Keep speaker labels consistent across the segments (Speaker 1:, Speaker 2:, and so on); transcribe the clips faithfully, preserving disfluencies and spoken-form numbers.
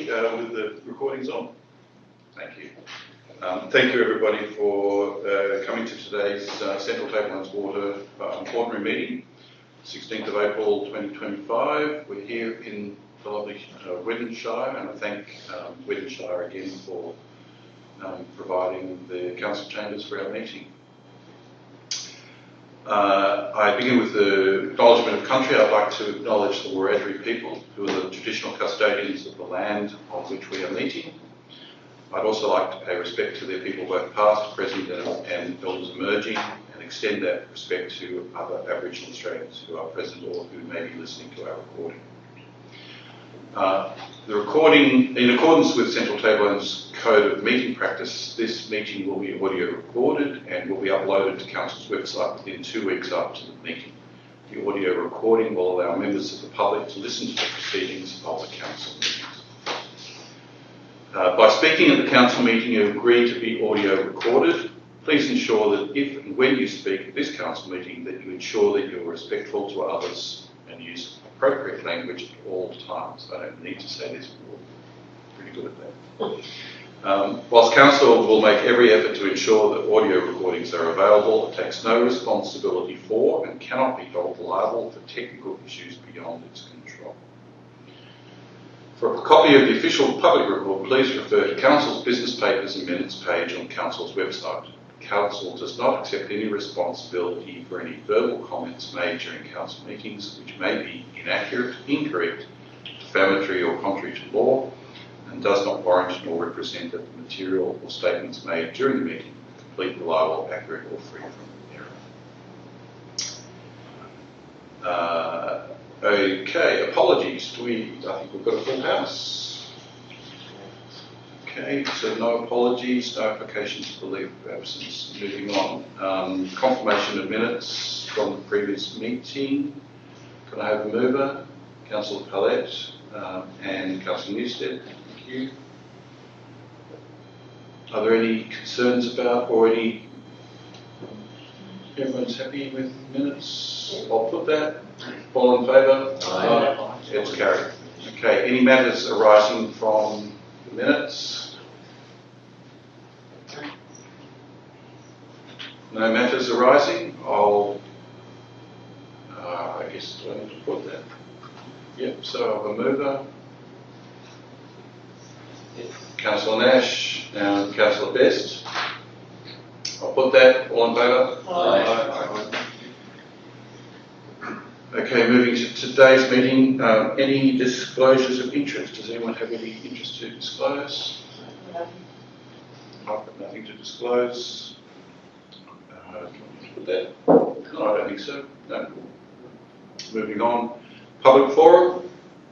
Speaker 1: everybody uh, with the recordings on. Thank you. Um, thank you everybody for uh, coming to today's uh, Central Tablelands Water um, ordinary meeting, sixteenth of April twenty twenty-five. We're here in the lovely uh, Wyndonshire, and I thank um, Wyndonshire again for um, providing the council chambers for our meeting. Uh, I begin with the acknowledgement of country. I'd like to acknowledge the Wiradjuri people, who are the traditional custodians of the land on which we are meeting. I'd also like to pay respect to their people, both past, present and, and elders emerging, and extend that respect to other Aboriginal Australians who are present or who may be listening to our recording. Uh, the recording, in accordance with Central Tablelands Code of Meeting Practice, this meeting will be audio recorded and will be uploaded to Council's website within two weeks after the meeting. The audio recording will allow members of the public to listen to the proceedings of the Council meetings. Uh, by speaking at the Council meeting, you agree to be audio recorded. Please ensure that if and when you speak at this Council meeting, that you ensure that you're respectful to others and use appropriate language at all times. I don't need to say this, we're pretty good at that. Um, whilst Council will make every effort to ensure that audio recordings are available, it takes no responsibility for and cannot be held liable for technical issues beyond its control. For a copy of the official public record, please refer to Council's business papers and minutes page on Council's website. Council does not accept any responsibility for any verbal comments made during Council meetings which may be inaccurate, incorrect, defamatory or contrary to law, and does not warrant nor represent that the material or statements made during the meeting are complete, reliable, accurate or free from error. Uh, okay, apologies. We, I think we've got a full house. Okay, so no apologies, no applications for leave of absence. Moving on. Um, confirmation of minutes from the previous meeting. Can I have a mover? Councillor Collette um, and Councillor Newstead. Thank you. Are there any concerns about or any? Everyone's happy with minutes? I'll put that. All in favour? Aye. It's carried. Okay, any matters arising from the minutes? No matters arising. I'll, uh, I guess, do I need to put that? Yep, so I have a mover. Yep. Councillor Nash and Councillor Best. I'll put that. All in favour? Aye. Aye. Okay, moving to today's meeting. Um, any disclosures of interest? Does anyone have any interest to disclose? No. I've got nothing to disclose. Uh, put that. No, I don't think so. No. Moving on. Public forum.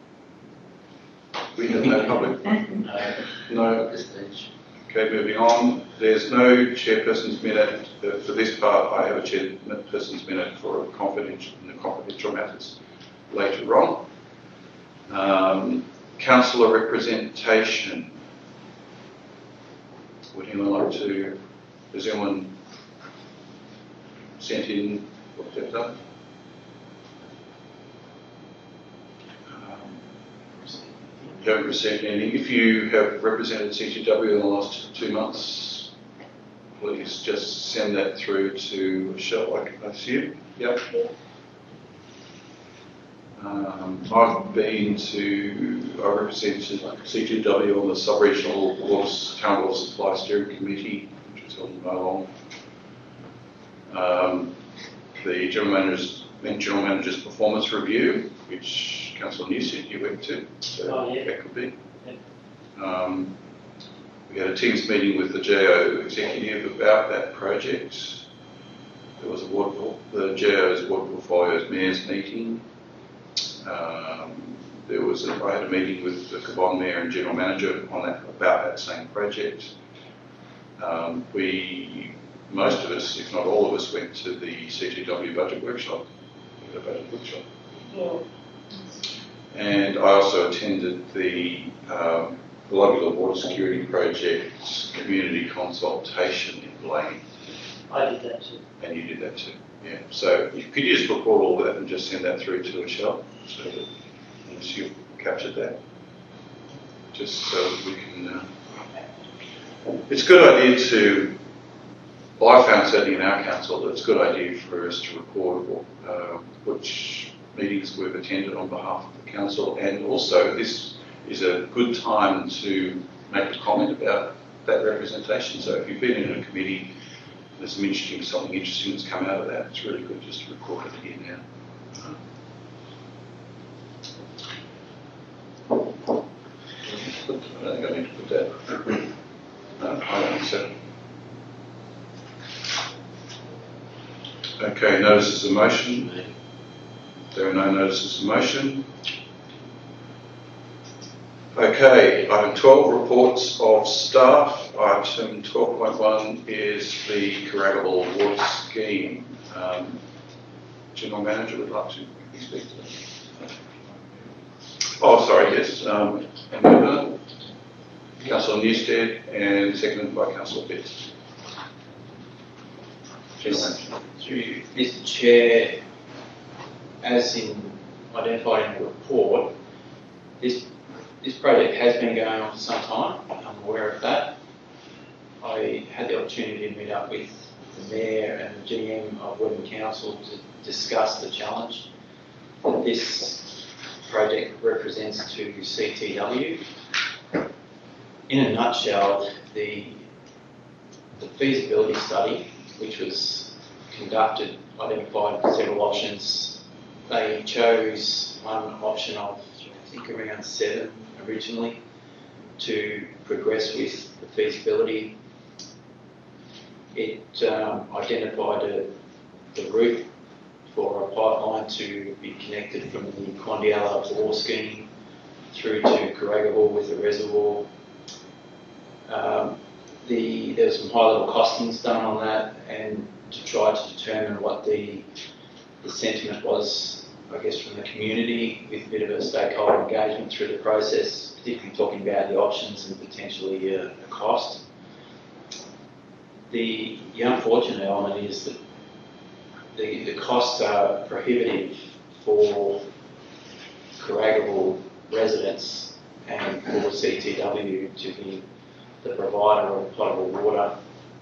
Speaker 1: We have no public. No. No. At this stage. Okay, moving on. There's no chairperson's minute uh, for this part. I have a chairperson's minute for confidential, in the confidential matters later on. Um, councillor representation. Would anyone like to? Has anyone sent in what they've done? You haven't received any. If you have represented C T W in the last two months, please just send that through to Michelle, I assume. Yep. Um, I've been to, I represented C T W on the Sub-Regional Water, Town Water Supply Steering Committee, which was held in Malong. Um, the General Manager's, General Manager's Performance Review, which Councillor Newstead you went to, so oh, yeah. That could be. Yeah. Um, we had a Teams meeting with the G O executive about that project. There was a water, the G O's Water Portfolio's Mayor's meeting. Um, there was a, I had a meeting with the Cabonne Mayor and General Manager on that about that same project. Um, we, most of us, if not all of us, went to the C T W budget workshop. We had a budget workshop. Yeah. And I also attended the um, Globular Water Security Project's community consultation in Blaine.
Speaker 2: I did that too.
Speaker 1: And you did that too, yeah. So could you just record all of that and just send that through to Michelle, so that once you've captured that? just so we can. Uh, it's a good idea to. Well, I found certainly in our council that it's a good idea for us to record uh, which meetings we've attended on behalf of the council, and also this is a good time to make a comment about that representation. So if you've been in a committee, there's some interesting, something interesting that's come out of that, it's really good just to record it here now. I don't think I need to put that. No, I don't think so. Okay, notices of motion. There are no notices of motion. Okay, item twelve, reports of staff. Item twelve point one is the Carragable Water Scheme. Um, General Manager would like to speak to that. Oh, sorry, yes. Um, Member, Councillor Newstead, and seconded by Councillor Pitts.
Speaker 3: Through you, Mister Chair, as in identified in the report, this this project has been going on for some time. I'm aware of that. I had the opportunity to meet up with the Mayor and the G M of Wetham Council to discuss the challenge that this project represents to C T W. In a nutshell, the, the feasibility study, which was conducted, identified several options. They chose one option of, I think, around seven originally to progress with the feasibility. It um, identified a, the route for a pipeline to be connected from the Condialla bore scheme through to Carragable with a reservoir. Um, the, there was some high-level costings done on that, and to try to determine what the, the sentiment was, I guess, from the community, with a bit of a stakeholder engagement through the process, particularly talking about the options and potentially uh, the cost. The, the unfortunate element is that the, the costs are prohibitive for Carragable residents and for C T W to be the provider of potable water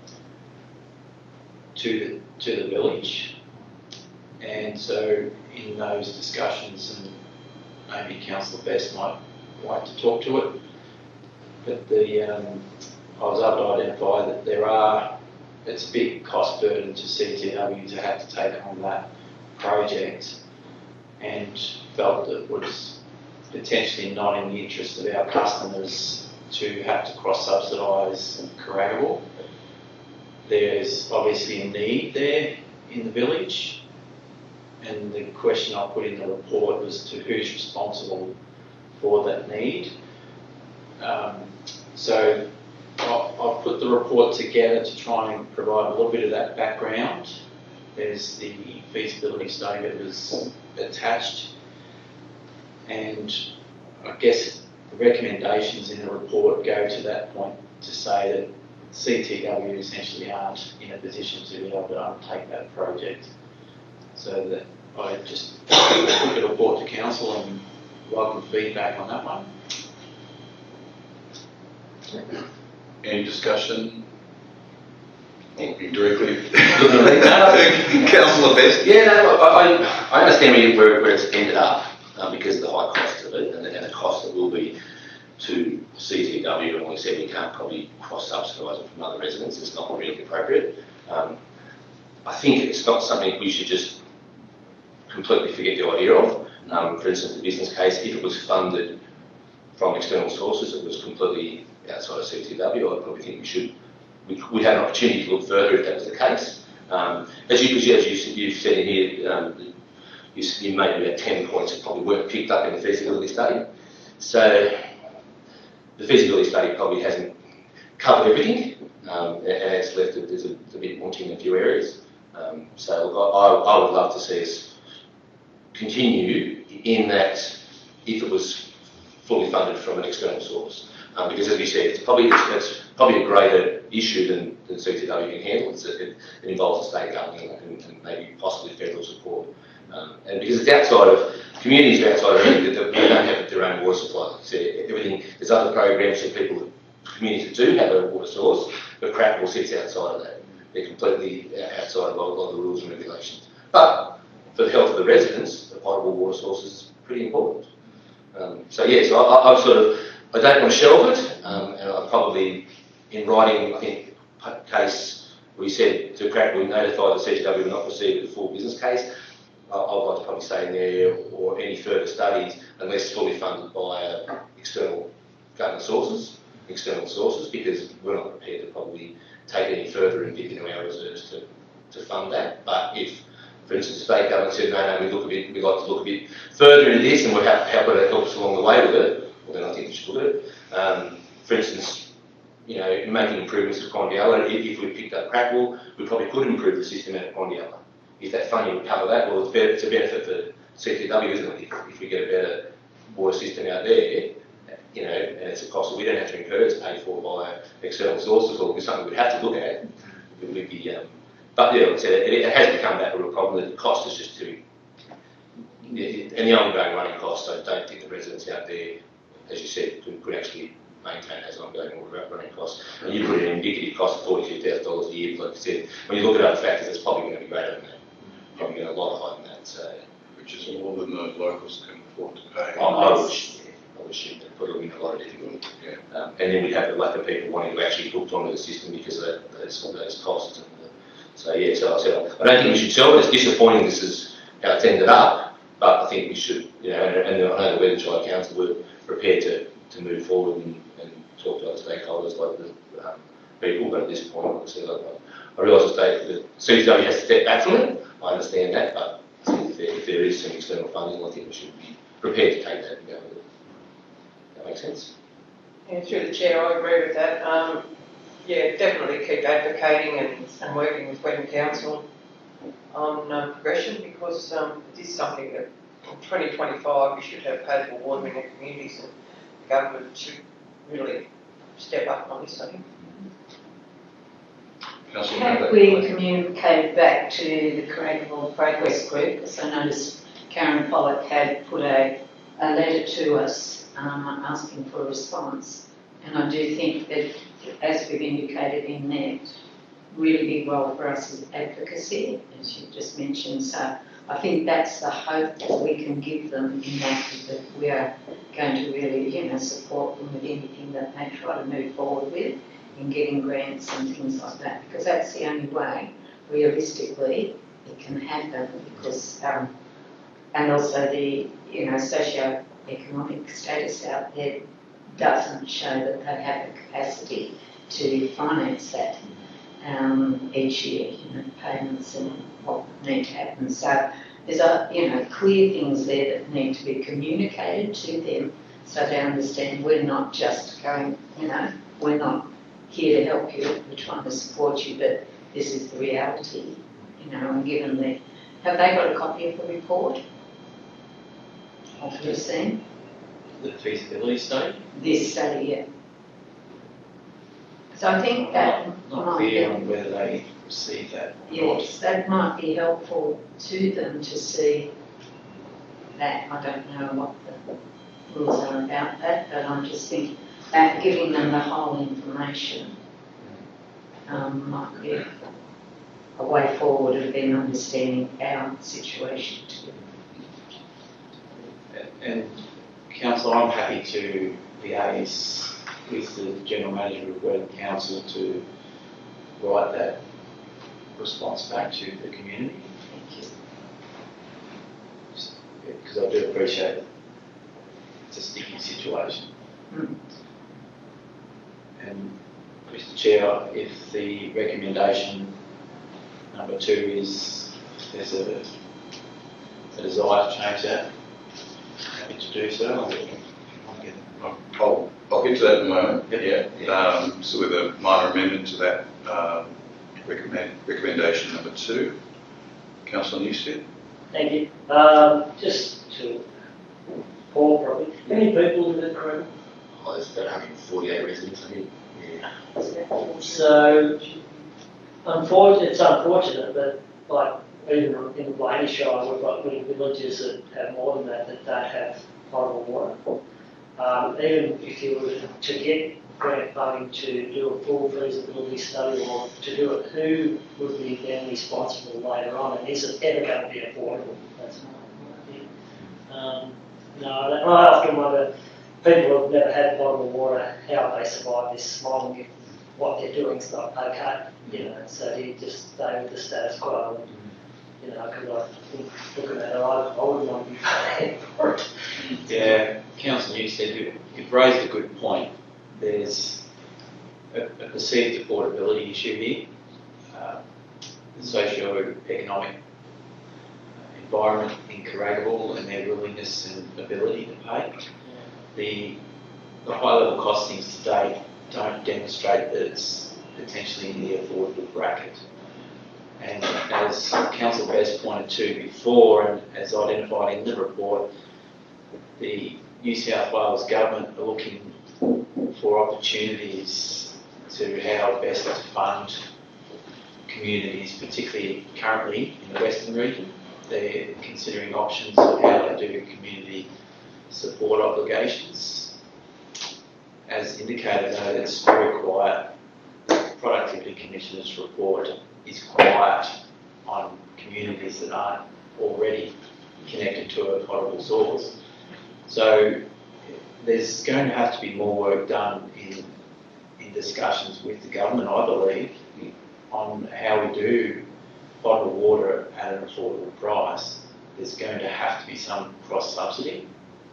Speaker 3: to the, to the village. And so in those discussions, and maybe Councillor Best might like to talk to it, but the um, I was able to identify that there are, it's a big cost burden to C T W to have to take on that project, and felt that it was potentially not in the interest of our customers to have to cross-subsidise Carragable. There's obviously a need there in the village, and the question I put in the report was to who's responsible for that need. Um, so I've put the report together to try and provide a little bit of that background. There's the feasibility study that was attached, and I guess the recommendations in the report go to that point to say that C T W essentially aren't in a position to be able to undertake that project. So that I just put the report to council and welcome feedback on that one.
Speaker 1: Any discussion? Talking directly.
Speaker 4: Councillor Best. Yeah, no, I, I understand where, where it's ended up um, because of the high cost of it and the, and the cost that will be to C T W, and we said we can't probably cross-subsidise it from other residents. It's not really appropriate. Um, I think it's not something we should just completely forget the idea of. Um, for instance, the business case, if it was funded from external sources, it was completely outside of C T W, I probably think we should, we, we had an opportunity to look further if that was the case. Um, as you, as you, as you, you said in here, um, you, you made about ten points that probably weren't picked up in the feasibility study. So the feasibility study probably hasn't covered everything, um, and it's left it there's a, a bit wanting in a few areas. Um, so look, I, I would love to see us continue in that if it was fully funded from an external source. Um, because as we said, it's probably it's, it's probably a greater issue than, than C T W can handle. It's, it, it involves the state government and, and maybe possibly federal support. Um, and because it's outside of, communities are outside of everything, that they don't have their own water supply. Like I said, everything, there's other programs for people, communities that do have a water source, but Cracknell sits outside of that. They're completely outside of a lot of the rules and regulations. But for the health of the residents, a potable water source is pretty important. Um, so yeah, so I, I've sort of, I don't want to shelve it, um, and I probably, in writing, I think, case, we said to Cracknell, we notified the C T W will not proceed with the full business case. I, I would like to probably say in there, or any further studies, unless fully funded by uh, external government sources, external sources, because we're not prepared to probably take any further and dig into our reserves to, to fund that. But if, for instance, the state government said, no, no, we look a bit, we'd like to look a bit further into this and we're happy to help us along the way with it, well, then I think we should look at it. Um, for instance, you know, making improvements to Condiella, if, if we picked up Cracknell, we probably could improve the system at Condiella. If that funding would cover that, well, it's, better, it's a benefit for C T W, isn't it? If, if we get a better water system out there, you know, and it's a cost that we don't have to incur, it's paid for by external sources, or it's something we'd have to look at. It would be, um, but yeah, like I said, it, it has become that real problem. The cost is just too, and the ongoing running costs, I don't think the residents out there, as you said, could, could actually maintain those ongoing running costs. And you put in an indicative cost of forty-two thousand dollars a year, like I said, when you look at other factors, it's probably going to be greater than that. Probably going to be a lot higher than that. So,
Speaker 1: which is more than the locals can afford to pay.
Speaker 4: I, I would, yeah, I would assume that put it in a lot of difficulty.
Speaker 1: Yeah.
Speaker 4: Um, and then we'd have the lack of people wanting to actually hook onto the system because of that, those, those costs. And the, so yeah, so I said, I don't think we should sell it. It's disappointing this is how it's ended up, but I think we should, you know, and, and I know the Weathershire Council were prepared to, to move forward and, and talk to other stakeholders like the um, people, but at this point, like I said, I, I realise the state, the C T W has to step back from it. I understand that, but if there, if there is some external funding, I think we should be prepared to take that and go with it. That makes sense?
Speaker 5: Yeah, through the chair, I agree with that. Um, yeah, definitely keep advocating and, and working with Western Council on uh, progression, because um, it is something that in twenty twenty-five we should have potable water in our communities, and the government should really step up on this, I think.
Speaker 6: Have we communicated back to the Craigmore Progress Group? Because I noticed Karen Pollock had put a, a letter to us um, asking for a response. And I do think that, as we've indicated in there, really big role for us is advocacy, as you just mentioned. So I think that's the hope that we can give them in that, is that we are going to really, you know, support them with anything that they try to move forward with, in getting grants and things like that, because that's the only way, realistically, it can happen, because, um, and also the, you know, socio-economic status out there doesn't show that they have the capacity to finance that um, each year, you know, payments and what need to happen. So there's, a, you know, clear things there that need to be communicated to them, so they understand we're not just going, you know, we're not here to help you, we're trying to support you, but this is the reality, you know, and given the, have they got a copy of the report? Have you seen?
Speaker 3: The feasibility study?
Speaker 6: This study, yeah. So I think that
Speaker 3: Not, not
Speaker 6: might
Speaker 3: clear
Speaker 6: be,
Speaker 3: on whether they receive that.
Speaker 6: yes, that might be helpful to them to see that. I don't know what the rules are about that, but I'm just thinking that giving them the whole information um, might be a way forward of them understanding our situation too.
Speaker 3: And, Councillor, I'm happy to liaise with the General Manager of Western Council to write that response back to the community.
Speaker 6: Thank you.
Speaker 3: Because I do appreciate it. It's a sticky situation.
Speaker 6: Mm.
Speaker 3: And Mister Chair, if the recommendation number two is there's a, a desire to change that, happy to do so. I'll get, I'll get
Speaker 1: I'll, I'll get to that in a moment.
Speaker 3: Yep.
Speaker 1: Yeah. Um, so with a minor amendment to that um, recommend, recommendation number two. Councillor Newstead.
Speaker 2: Thank you. Um, just to Paul, probably. How many people live in Croydon?
Speaker 4: Oh, there's about one hundred forty-eight residents, I think. Yeah.
Speaker 2: So, unfortunate, it's unfortunate, but like even in the Blaney Shire, we've got little villages that have more than that that don't have potable water. Um, even if you were to get grant funding to do a full feasibility study or to do it, who would be then responsible later on, and is it ever going to be affordable? That's my idea. Um, no, I often wonder, people who have never had potable water, how they survive this long if what they're doing is not okay, you know, so do you just stay with the status quo? And, you know, because I think looking at it, I, I wouldn't want to be paying for it.
Speaker 3: Yeah, Councillor Newstead, you, you've raised a good point. There's a, a perceived affordability issue here, uh, the socio-economic environment in Carragable and their willingness and ability to pay. The, the high-level costings to date don't demonstrate that it's potentially in the affordable bracket. And as Councillor Best pointed to before, and as identified in the report, the New South Wales Government are looking for opportunities to how best to fund communities, particularly currently in the Western region. They're considering options of how they do community support obligations. As indicated, though, it's very quiet. The Productivity Commissioner's report is quiet on communities that aren't already connected to a potable source. So there's going to have to be more work done in, in discussions with the government, I believe, on how we do potable water at an affordable price. There's going to have to be some cross-subsidy.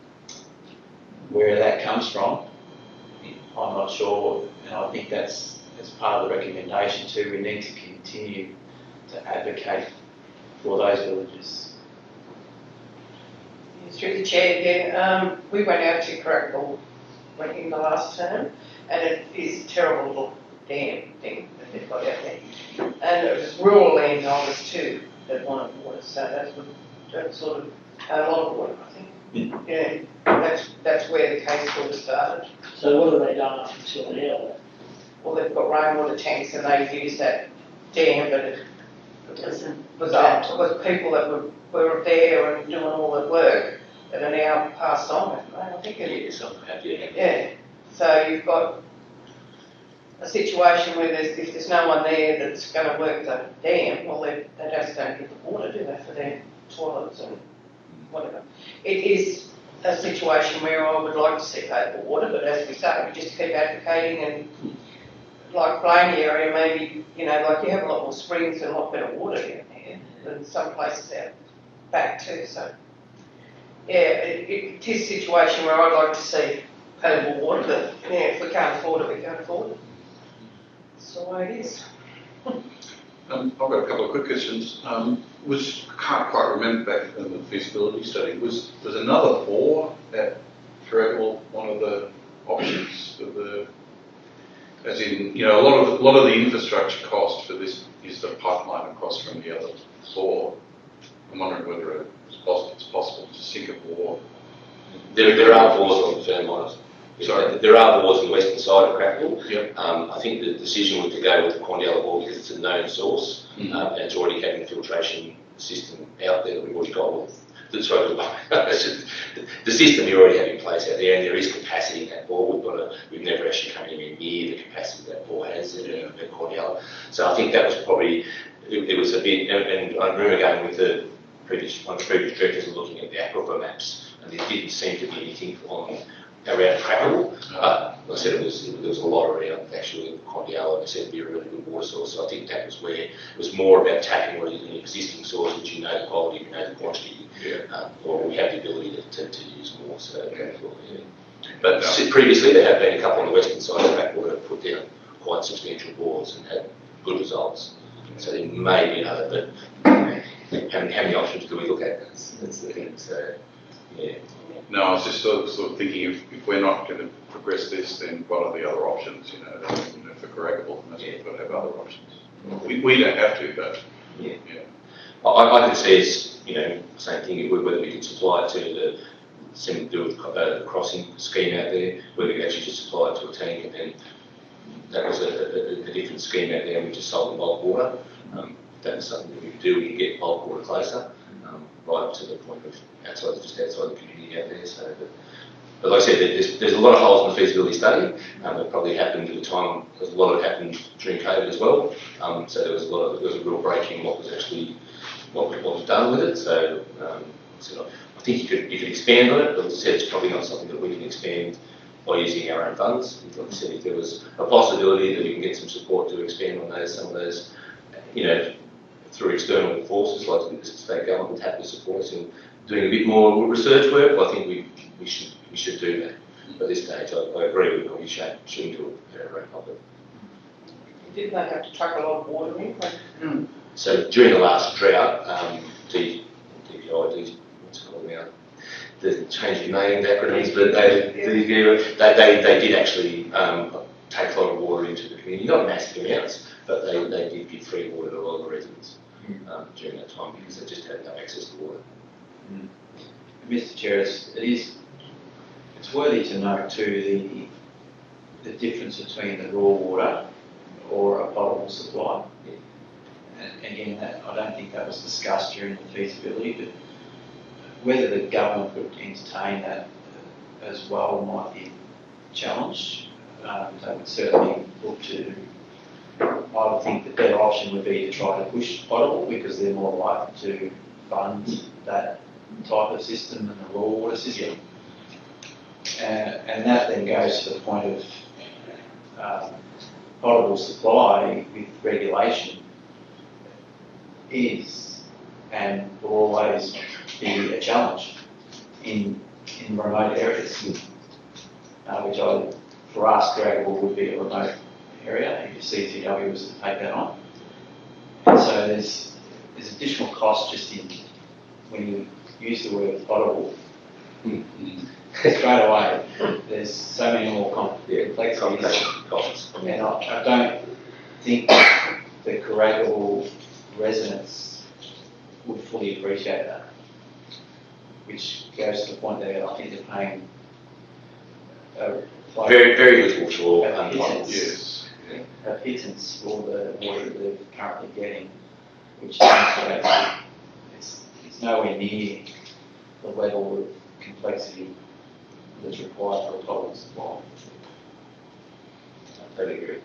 Speaker 3: Where that comes from, I'm not sure, and I think that's as part of the recommendation too. We need to continue to advocate for those villages.
Speaker 5: Through the chair, yeah, um, we went out to Carragable in the last term, and it is a terrible little dam thing that they've got out there. And it was rural landowners too that wanted water, so that's what, that sort of a lot of water, I think.
Speaker 3: Yeah.
Speaker 5: Yeah, that's that's where the case sort of started.
Speaker 2: So what have they done up until now?
Speaker 5: Well, they've got rainwater tanks and they've used that dam, but it was, was, up, was people that were, were there and doing all the work that are now passed on. I think it
Speaker 4: Yeah, something like that, yeah.
Speaker 5: Yeah. So you've got a situation where there's, if there's no one there that's going to work the dam, well, they, they just don't get the water, do they, for their toilets and whatever. It is a situation where I would like to see potable water, but as we say, we just keep advocating, and like Blaney area, maybe, you know, like you have a lot more springs and a lot better water down there than some places out back too. So, yeah, it, it is a situation where I'd like to see potable water, but yeah, if we can't afford it, we can't afford it. That's the way it is.
Speaker 1: Um, I've got a couple of quick questions. Um, was can't quite remember back in the feasibility study. Was was another bore at Carragable one of the options for the? As in, you know, a lot of a lot of the infrastructure cost for this is the pipeline across from the other bore. I'm wondering whether it's possible, it's possible to sink a bore.
Speaker 4: There, there are bores on the firm miners.
Speaker 1: Sorry?
Speaker 4: There are bores on the western side of Carragable.
Speaker 1: Yep.
Speaker 4: Um, I think the decision was to go with the Quandialla bore because it's a known source,
Speaker 1: Mm-hmm.
Speaker 4: uh, and it's already having a filtration system out there that we've already got. With, the, sorry, the, the system we already have in place out there, and there is capacity in that bore. We've got a, we've never actually come anywhere near the capacity that bore has at,
Speaker 1: Yeah.
Speaker 4: at Quandialla. So I think that was probably it, it was a bit. And, and I remember going with the previous one of the previous directors and looking at the aquifer maps, and there didn't seem to be anything on around Carragable. Uh, like I said, it was, it, there was a lot around actually in Quandialla, and it said to be a really good water source. So I think that was where it was more about tapping what is an existing source, which you know the quality, you know the quantity,
Speaker 1: Yeah.
Speaker 4: um, or we have the ability to, to, to use more. So,
Speaker 1: Okay.
Speaker 4: yeah. But
Speaker 1: Yeah.
Speaker 4: previously there have been a couple on the western side of Backwater that put down quite substantial bores and had good results. So there may be another, but how many, how many options do we look at? That's, that's the thing. So, yeah.
Speaker 1: No, I was just sort of, sort of thinking if, if we're not going to progress this, then what are the other options? You know, that, you know for Carragable, and that's
Speaker 4: Yeah.
Speaker 1: we've got to have other options. We, we don't have to, but
Speaker 4: Yeah.
Speaker 1: yeah.
Speaker 4: I, I can see it's, you know, same thing, whether we could supply it to the, same do with uh, the crossing scheme out there, whether we actually just supply it to a tank, and then that was a, a, a different scheme out there, and we just sold the bulk water. Um, that was something that we could do. We could get bulk water closer, um, right up to the point of outside, just outside the community out there. So, but, but like I said, there's, there's a lot of holes in the feasibility study. Um, that probably happened at the time, because a lot of it happened during COVID as well. Um, so there was a lot of, there was a real break in what was actually, what, what was done with it. So, um, so I think you could, you could expand on it, but as I said, it's probably not something that we can expand by using our own funds. Like I said, if there was a possibility that we can get some support to expand on those, some of those, you know, through external forces like the state government would happily support us in doing a bit more research work, I think we, we should we should do that. But at this stage, I, I agree with you, we should, shouldn't do it very public.
Speaker 5: Didn't they have to truck a lot of water in?
Speaker 6: Mm.
Speaker 4: So during the last drought, um, D, DPI, D, what's it called now? The changing name acronyms, but they, the, they, they, they did actually um, take a lot of water into the community, not massive amounts, but they, they did give free water to a lot of the residents um, during that time because they just had no access to water.
Speaker 3: Mm. Mister Chair, it's, it is, it's worthy to note too the, the difference between the raw water or a potable supply.
Speaker 4: Yeah.
Speaker 3: And again, that, I don't think that was discussed during the feasibility, but whether the government would entertain that as well might be challenged. Um, they would certainly look to, I would think the better option would be to try to push potable because they're more likely to fund that type of system than the raw water system. Uh, and that then goes to the point of um, potable supply with regulation is and will always be a challenge in in remote areas, uh, which I, for us, Draggable would be a remote area if C T W was to take that on. And so there's there's additional cost just in when you use the word potable.
Speaker 4: Mm-hmm.
Speaker 3: Straight away, there's so many more complexities,
Speaker 4: costs.
Speaker 3: and I, I don't think the Corragable residents would fully appreciate that. Which goes to the point that I think they're paying a, like
Speaker 4: Very, very little for
Speaker 3: a
Speaker 4: um,
Speaker 3: pittance,
Speaker 1: Yes.
Speaker 3: a pittance for the water that they're currently getting, which demonstrates that it's, it's nowhere near the level of complexity that's required for a potable supply.
Speaker 4: I totally agree.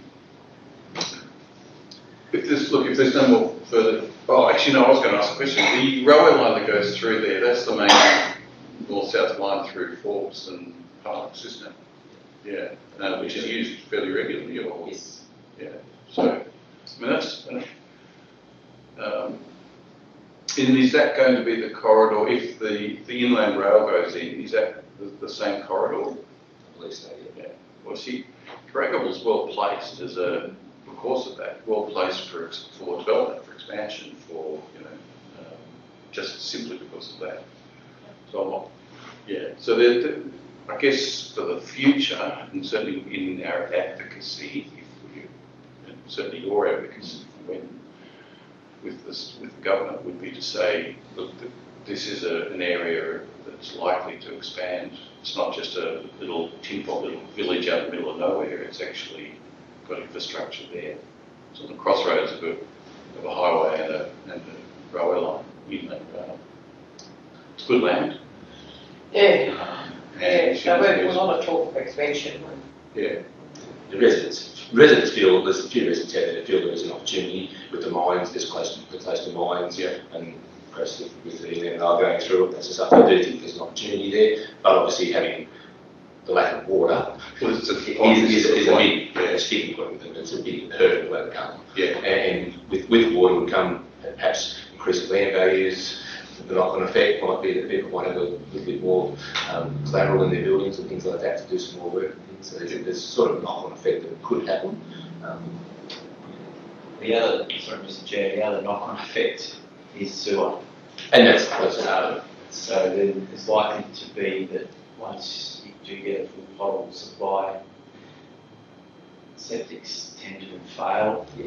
Speaker 1: If there's, look, if there's no more further, oh, actually, no, I was going to ask a question. The railway line that goes through there, that's the main north-south line through Forbes and Parks, isn't it? Yeah, uh, which is used fairly regularly, or
Speaker 4: Yes.
Speaker 1: yeah. So, I mean, that's. Um, and is that going to be the corridor if the the inland rail goes in? Is that the, the same corridor?
Speaker 4: I believe so, yeah.
Speaker 1: Yeah. Well, see, Corragable's well placed as a. Because of that, well placed for for development, for expansion, for you know, um, just simply because of that. So I'm not, yeah. So there, there, I guess for the future, and certainly in our advocacy, if we, and certainly your advocacy, when with this with the government, would be to say, look, the, this is a, an area that's likely to expand. It's not just a little tin pot little village out in the middle of nowhere. It's actually got infrastructure there. It's on the crossroads of a, of a highway and a, and a railway line, inland rail. It's good land.
Speaker 5: Yeah,
Speaker 1: Um,
Speaker 5: yeah,
Speaker 1: and
Speaker 5: so there was a lot of talk of expansion.
Speaker 1: yeah,
Speaker 4: The residents, residents feel, there's a few residents out there that feel there's an opportunity with the mines, this close to, close to mines,
Speaker 1: Yeah.
Speaker 4: and perhaps with with the inland rail going through it, that's the stuff I do think there's an opportunity there, but obviously having the lack of water
Speaker 1: well, it's a,
Speaker 4: is, is, is a big
Speaker 1: yeah.
Speaker 4: uh, sticking point with them. It's a big hurdle to overcome.
Speaker 1: Yeah.
Speaker 4: And with, with water would come perhaps increased land values. The knock-on effect might be that people might have a little bit more um, collateral in their buildings and things like that to do some more work and things. So there's, there's sort of a knock-on effect that could happen. Um,
Speaker 3: The other, sorry, Mister Chair, the other knock-on effect is sewer.
Speaker 4: and that's that's part of it.
Speaker 3: So then it's likely to be that once you do get a full potable supply, septics tend to fail
Speaker 4: Yeah.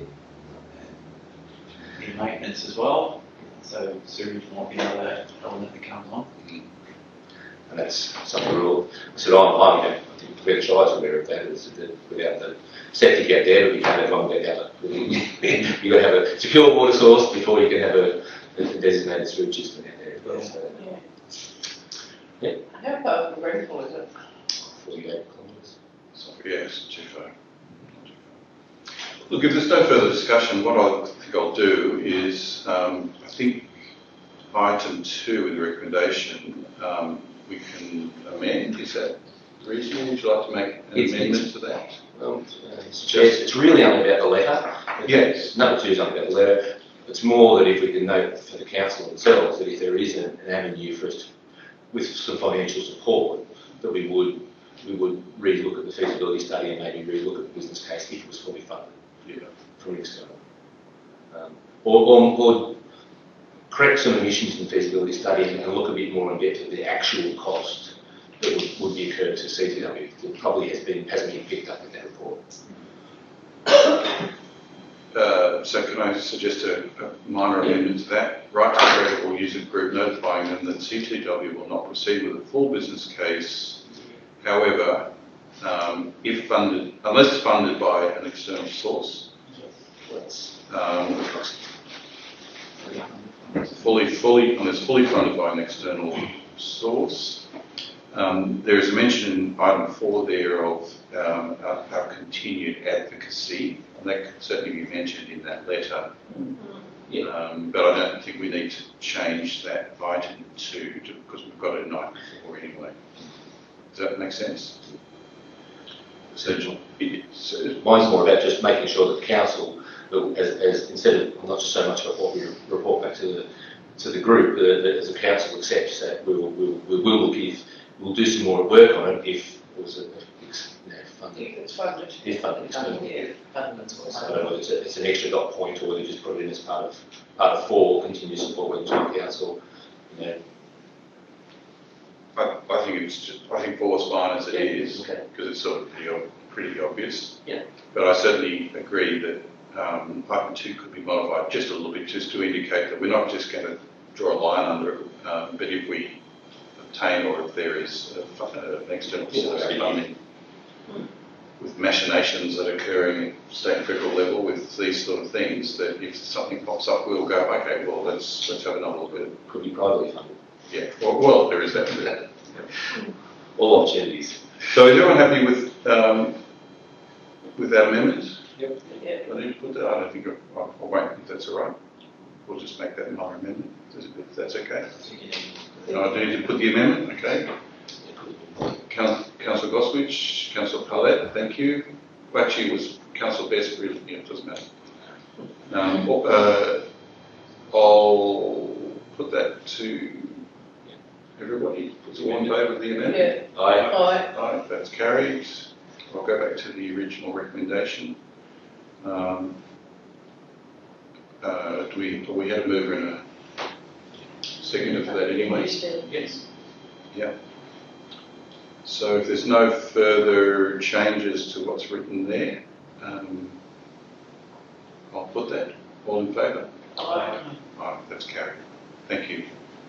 Speaker 3: in maintenance as well. So sewage might be another element that comes on.
Speaker 4: and that's something we're all, I said, I'm, I'm, I think the Shire is aware of that, is that without the septic out there, we can't have one without it. You've got to have a secure water source before you can have a, a designated sewage system out there as well. So,
Speaker 5: Yeah. How far from Grenfell is it?
Speaker 4: forty-eight kilometres.
Speaker 1: So, yeah, it's too far. Look, if there's no further discussion, what I think I'll do is, um, I think item two in the recommendation, um, we can amend. Is that reasonable? Would you like to make an
Speaker 4: It's-
Speaker 1: amendment
Speaker 4: it's-
Speaker 1: to that?
Speaker 4: Well, uh, it's, just, it's really only about the letter.
Speaker 1: Yes.
Speaker 4: Number two is only about the letter. It's more that if we can note for the council themselves that if there is an, an avenue for us to, with some financial support, that we would we would re-look at the feasibility study and maybe re-look at the business case if it was fully funded, you know, from external. Um, or, or, or correct some omissions in the feasibility study and, and look a bit more in depth at the actual cost that would, would be occurred to C T W that probably has been, hasn't been picked up in that report.
Speaker 1: Uh, so can I suggest a, a minor amendment to that? Right to credit will use a group notifying them that C T W will not proceed with a full business case. However, um, if funded, unless funded by an external source, um, fully, fully, unless fully funded by an external source. Um, there is a mention in item four there of um, our, our continued advocacy, and that could certainly be mentioned in that letter.
Speaker 4: Yeah.
Speaker 1: Um, but I don't think we need to change that item to, to because we've got it in item four anyway. Does that make sense? So, it's,
Speaker 4: Mine's more about just making sure that the council, as, as instead of not just so much about what we report back to the to the group, that, that as a council accepts that we will we'll, we will give we'll do some more work on it if it was a, a you know, funded.
Speaker 5: If it's funded.
Speaker 4: If funded external.
Speaker 5: Yeah, funded.
Speaker 4: So I don't know whether it's, a, it's an extra dot point or whether you just put it in as part of part of four continued support with the council. You know.
Speaker 1: I, I think it's just, I think four is fine as it is,
Speaker 4: Okay.
Speaker 1: because it's sort of pretty, ob- pretty obvious.
Speaker 4: Yeah.
Speaker 1: But I certainly agree that um, item two could be modified just a little bit, just to indicate that we're not just going to draw a line under it, um, but if we obtain or if there is a, fu- uh, an external source of funding with machinations that are occurring at state and federal level with these sort of things, that if something pops up, we'll go, okay, well, let's let's have another look at it.
Speaker 4: Could be privately funded.
Speaker 1: Yeah, well, well there is that. that.
Speaker 4: All opportunities.
Speaker 1: So is everyone happy with um, with that amendment?
Speaker 5: Yeah.
Speaker 1: I need to put that. I don't think I'll, I'll wait if that's all right. We'll just make that minor amendment. If that's okay. No, I need to put the amendment. Okay. Council, Councillor Goswich, Councillor Paulette, thank you. Well, actually, it was Councillor Best. Really, yeah, it doesn't matter. Um, uh, I'll put that to everybody. Is all in favour of the amendment?
Speaker 5: Yeah.
Speaker 4: Aye.
Speaker 5: Aye.
Speaker 1: Aye, that's carried. I'll go back to the original recommendation. Um, uh, do we, we had a mover and a seconder for that anyway?
Speaker 4: Yes.
Speaker 1: Yeah. So if there's no further changes to what's written there, um, I'll put that. All in favour?
Speaker 5: Aye.
Speaker 1: Aye, that's carried. Thank you.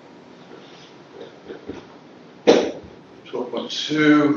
Speaker 1: twelve point two.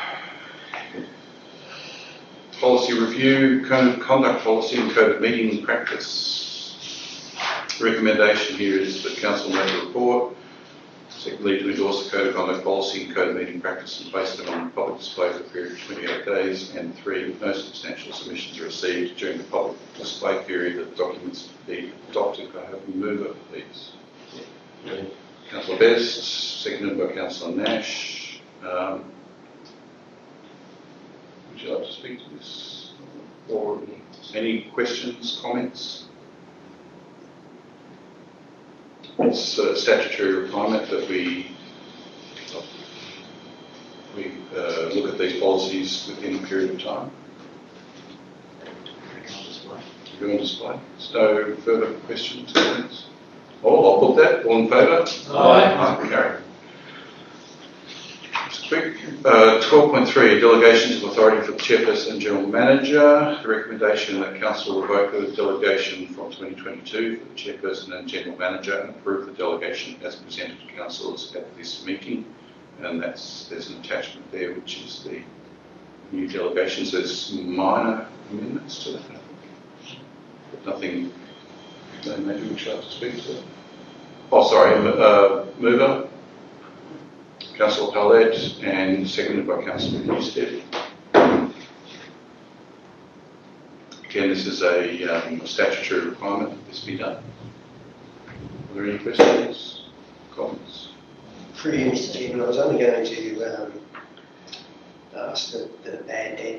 Speaker 1: Policy review, code of conduct policy and code of meeting practice. The recommendation here is that council make a report. Secondly, to endorse the code of conduct policy and code of meeting practice and place them on public display for a period of twenty-eight days. And three, no substantial submissions are received during the public display period that documents be adopted. Can I have a mover, please?
Speaker 4: Yeah.
Speaker 1: Councillor Best, seconded by Councillor Nash. Um, would you like to speak to this? Or any questions, comments? It's a statutory requirement that we we uh, look at these policies within a period of time. You're on display. So further questions, comments? Oh, I'll put that. All in favour?
Speaker 4: Aye.
Speaker 1: Aye. Carried. It's quick. Uh, twelve point three, delegations of authority for the chairperson and general manager. The recommendation that council revoke the delegation from twenty twenty-two for the chairperson and general manager and approve the delegation as presented to councillors at this meeting. and that's, there's an attachment there which is the new delegations. There's minor amendments to that. Nothing, no major which I'd like to speak to. Oh, sorry, uh, mover, Councillor Paulette, and seconded by Councillor Newstead. Again, this is a um, statutory requirement that this be done. Are there any questions, comments?
Speaker 7: Through you, Mister Chairman, I was only going to um, ask the, the bad debt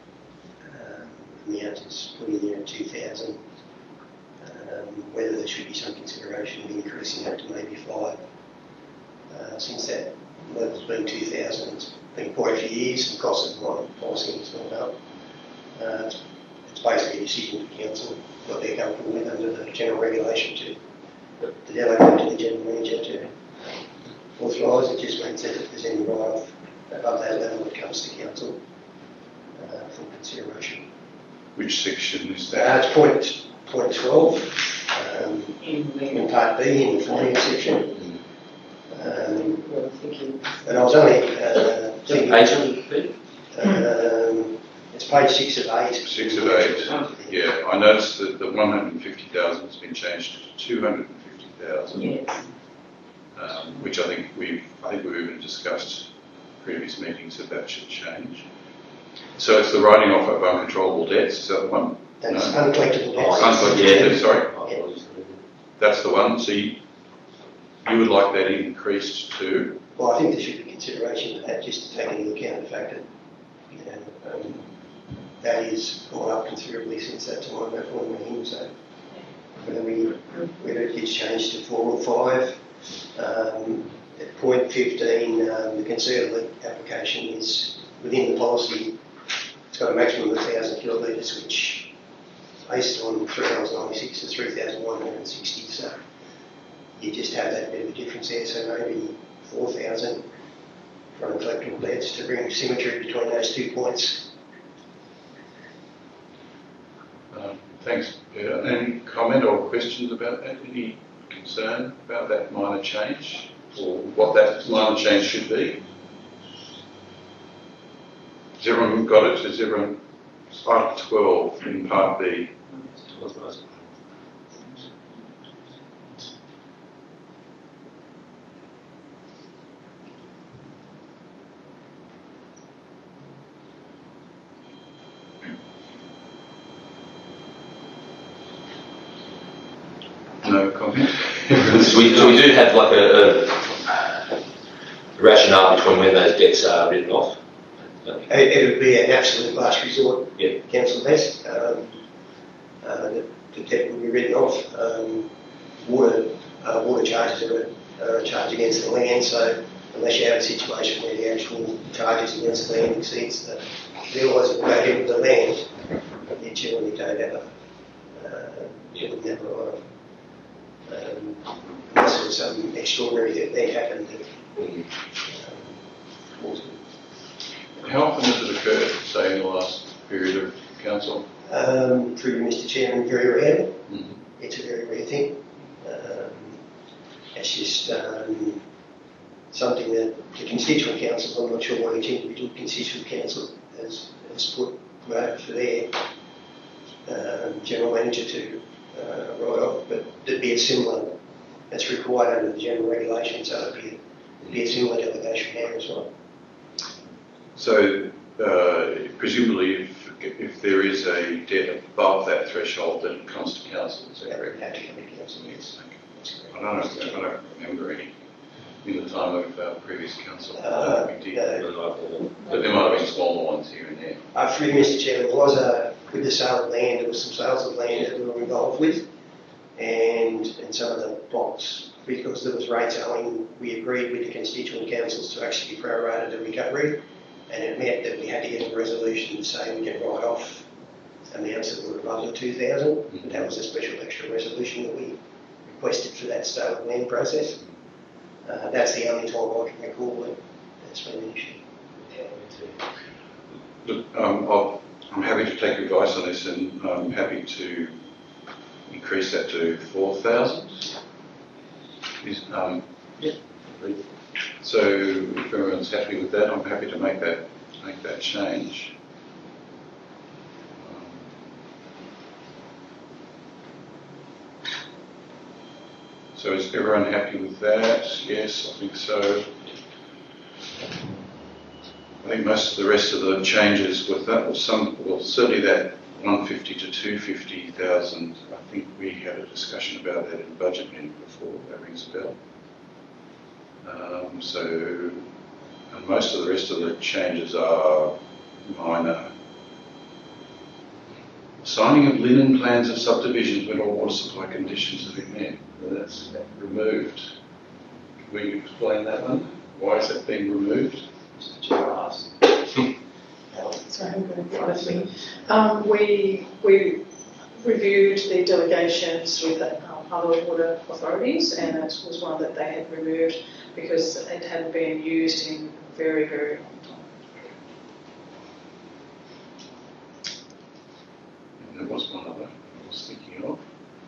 Speaker 7: um, amount is put in there at two thousand, um, whether there should be some consideration of increasing that to maybe five. Uh, since that level's been two thousand, it's been quite a few years, the cost of my policy has gone up. Uh, it's, it's basically a decision for council, what they're comfortable with under the general regulation to, to delegate to the general manager to authorise. It just means that if there's any write-off above that level, it comes to council uh, for consideration.
Speaker 1: Which section is
Speaker 7: Uh,
Speaker 1: that?
Speaker 7: it's point, point twelve, um,
Speaker 6: In the,
Speaker 7: in part B in the finance section. Um,
Speaker 6: we're thinking,
Speaker 7: and I was only uh, thinking,
Speaker 4: Page number,
Speaker 7: um, it's page six of eight.
Speaker 1: Six of eight. Yeah, I noticed that the one hundred fifty thousand has been changed to two hundred fifty thousand,
Speaker 6: yes,
Speaker 1: um, which I think we've, I think we've even discussed previous meetings that that should change. So it's the writing off of uncontrollable debts, is that the one?
Speaker 7: That's
Speaker 1: No.
Speaker 7: uncollectible debts.
Speaker 1: Uncollectible debts, sorry.
Speaker 4: Oh,
Speaker 1: That's the one. So you, you would like that increased to?
Speaker 7: Well, I think there should be consideration for that, just to take into account the fact that, you know, um, that is gone up considerably since that time, that one went in, so whether we, whether it gets changed to four or five. Um, at point fifteen, um, the conservative application is within the policy. It's got a maximum of one thousand kilolitres, which based on three dollars ninety-six to three thousand one hundred sixty, so you just have that bit of a difference there, so maybe four thousand for uncollectible debts to bring symmetry between those two points.
Speaker 1: Um, thanks, Peter. Any comment or questions about that? Any concern about that minor change or what that minor change should be? Has everyone got it? Has everyone? Article twelve in part B. No comment?
Speaker 4: So we, so we do have like a, a rationale between when those debts are written off.
Speaker 7: It, it would be an absolute last resort,
Speaker 4: Yeah.
Speaker 7: council best. Um, uh, the, the debt would be written off. Um, water, uh, water charges are a, are a charge against the land, so unless you have a situation where the actual charges against the land exceeds the realisable value of the land, you generally don't have a, uh, you wouldn't have a write-off. Um, unless there was some extraordinary event happened that um, caused it.
Speaker 1: How often has it occurred, say, in the last period of council?
Speaker 7: Um, through Mister Chairman, very rarely.
Speaker 1: Mm-hmm.
Speaker 7: It's a very rare thing. Um, it's just um, something that the constituent councils, I'm not sure what each individual constituent council has, has put, put over for their um, general manager to uh, write off, but there'd be a similar, that's required under the general regulation, so it'd be, it'd be a similar delegation there as well.
Speaker 1: So, uh, presumably, if, if there is a debt above that threshold, then it comes to council, is that
Speaker 7: That would
Speaker 1: correct?
Speaker 7: have to come to council, yes.
Speaker 1: I don't know, I don't remember any in the time of uh, previous council. I
Speaker 7: Uh,
Speaker 1: don't think we did.
Speaker 7: no.
Speaker 1: But there might have been smaller ones here and there.
Speaker 7: Uh, through Mister Chairman, there was a, with the sale of land, there was some sales of land that we were involved with, and, and some of the blocks, because there was rates owing, we agreed with the constituent councils to actually prorate the recovery, and it meant that we had to get a resolution to say we can write off amounts that were above the two thousand.
Speaker 1: Mhm.
Speaker 7: That was a special extra resolution that we requested for that sale of land process. Uh, that's the only time I can recall that that's been an issue.
Speaker 1: Look, um, I'll, I'm happy to take advice on this, and I'm happy to increase that to four thousand. Is, um,
Speaker 4: Yeah.
Speaker 1: So if everyone's happy with that, I'm happy to make that make that change. So is everyone happy with that? Yes, I think so. I think most of the rest of the changes with that, well, some, well, certainly that one hundred fifty to two hundred fifty thousand, I think we had a discussion about that in the budget meeting before, that rings a bell. Um, so, and most of the rest of the changes are minor. Signing of linen plans of subdivisions when all water supply conditions have been met. Well, that's removed. Can we explain that one? Why is that being removed?
Speaker 3: Mister Chair asked.
Speaker 8: Sorry, I'm going in front of me. Um, we, we reviewed the delegations with the, um, other water authorities, and that was one that they had removed because it hadn't been used in a very, very long time.
Speaker 1: And there was one other I was thinking of.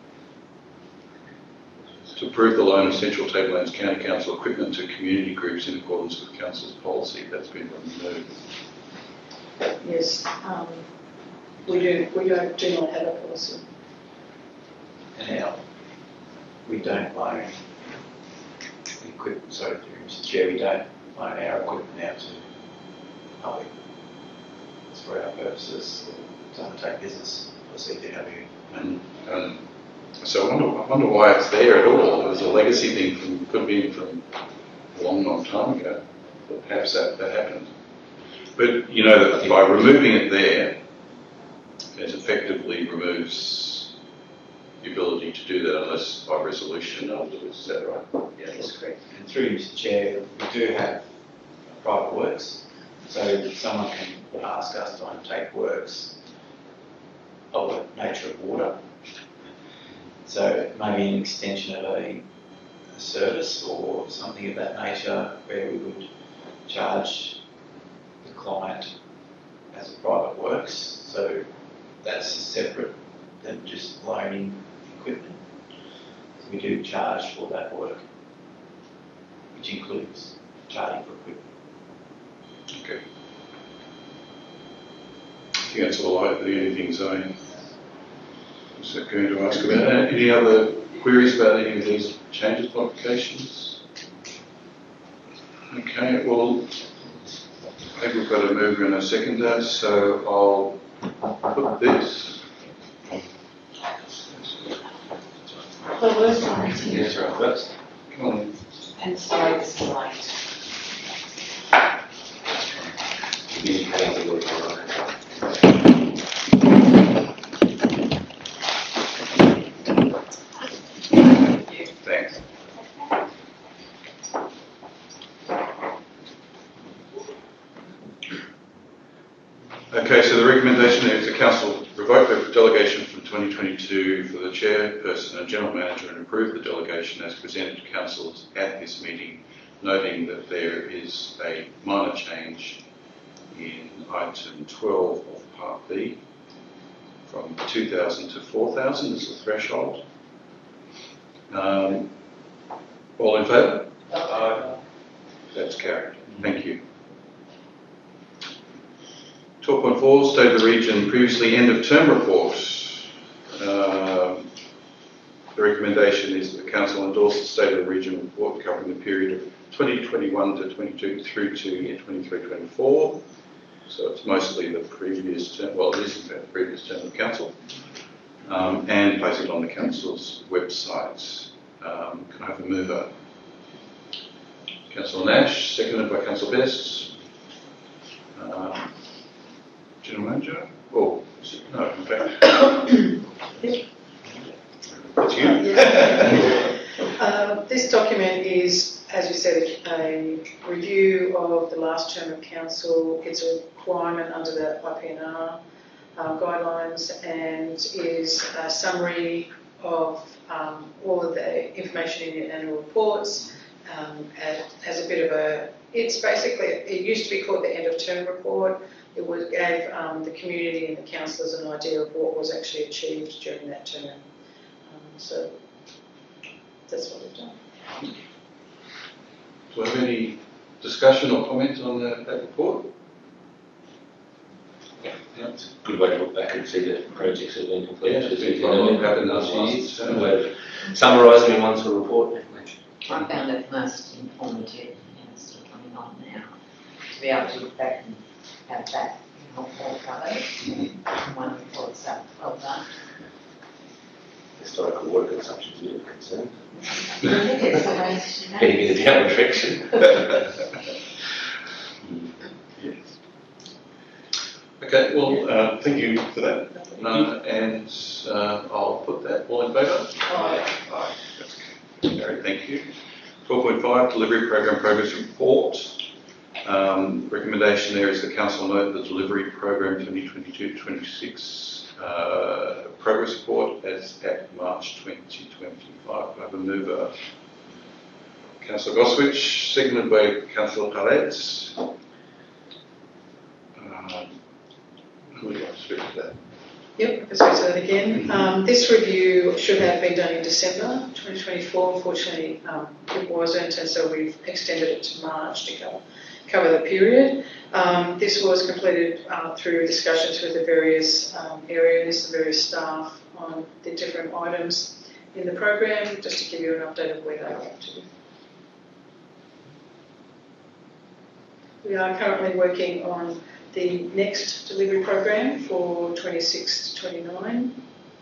Speaker 1: To approve the loan of Central Tablelands County Council equipment to community groups in accordance with Council's policy. That's been removed.
Speaker 8: Yes, um, we do, we don't, do not have a policy.
Speaker 3: And our, we don't loan equipment, sorry, Mister Chair, we don't loan our equipment out to public. It's for our purposes to undertake business for C T W.
Speaker 1: And, and so I wonder, I wonder why it's there at all. It was a legacy thing from, could be from a long, long time ago, but perhaps that, that happened. But you know that by removing it there, it effectively removes the ability to do that unless by resolution afterwards. Is that right?
Speaker 3: Yeah, that's correct. And through Mister Chair, we do have private works, so someone can ask us to undertake works of the nature of water. So it may be an extension of a, a service or something of that nature where we would charge the client as a private works. So that's separate than just loaning equipment. So we do charge for that work, which includes charging for equipment.
Speaker 1: Okay. I think that's all I, the only things I was going to ask about. Any other queries about any of these changes, modifications? Okay, well, I think we've got a mover and a seconder, so I'll put this.
Speaker 6: Well, sorry.
Speaker 1: Yes, right, first. Come on.
Speaker 6: And sorry, this is late.
Speaker 4: Communicating with the
Speaker 1: Thanks. Okay, so the recommendation is the Council revoke the delegation from twenty twenty-two for the Chairperson and General Manager and approve the delegation as presented to Council at this meeting, noting that there is a minor change in item twelve of Part B from two thousand to four thousand as the threshold. Um, all in favour?
Speaker 3: Uh,
Speaker 1: That's carried. Thank you. twelve point four, State of the Region, previously end of term report. Um, the recommendation is that the Council endorse the State of the Region report covering the period of twenty twenty-one to twenty-two through to twenty-three twenty-four. So it's mostly the previous term, well, it is in fact the previous term of Council, um, and place it on the Council's website. Um, can I have a mover? Councillor Nash, seconded by Councillor Best. Um, General Manager? Oh, no, in fact. It's you.
Speaker 8: Uh, this document is, as you said, a review of the last term of council. It's a requirement under the I P N R uh, guidelines and is a summary of um, all of the information in your annual reports um, as, as a bit of a, it's basically, it used to be called the end of term report. It was, gave um, the community and the councillors an idea of what was actually achieved during that term. Um, so that's what we've done.
Speaker 1: Do I have any discussion or comment on that, that report?
Speaker 4: Yeah, it's a good way to look back and see the projects that have been completed.
Speaker 1: Yeah,
Speaker 4: It's
Speaker 1: it's
Speaker 4: been
Speaker 1: quite a lot
Speaker 4: in the
Speaker 1: happened
Speaker 4: last
Speaker 1: last
Speaker 4: few
Speaker 1: year.
Speaker 4: years. A way of summarising in one sort of report, definitely.
Speaker 6: I found it most informative, you know, still coming on now, to be able to look back and have that, you know, all covered in one report, so well done.
Speaker 4: Historical water consumption is a bit of a concern.
Speaker 6: I think it's the way to
Speaker 4: Heading in a downward direction.
Speaker 1: Yes. Okay, well, uh, thank you for that. Uh, and uh, I'll put that. All in favour?
Speaker 4: Aye.
Speaker 1: Aye. That's carried. Thank you. twelve point five, Delivery Program Progress Report. Um, recommendation there is the Council note the Delivery Program twenty twenty-two twenty-six uh, Progress Report as at March twenty twenty-five. I have a mover. Councillor Goswich, seconded by Councillor Pallet. Um, who would like to speak to that?
Speaker 8: Yep, let's go to that again. Um, this review should have been done in December twenty twenty-four. Unfortunately, um, it wasn't, and so we've extended it to March to cover, cover the period. Um, this was completed uh, through discussions with the various um, areas, the various staff on the different items in the program, just to give you an update of where they are up to. We are currently working on the next delivery program for twenty-six to twenty-nine,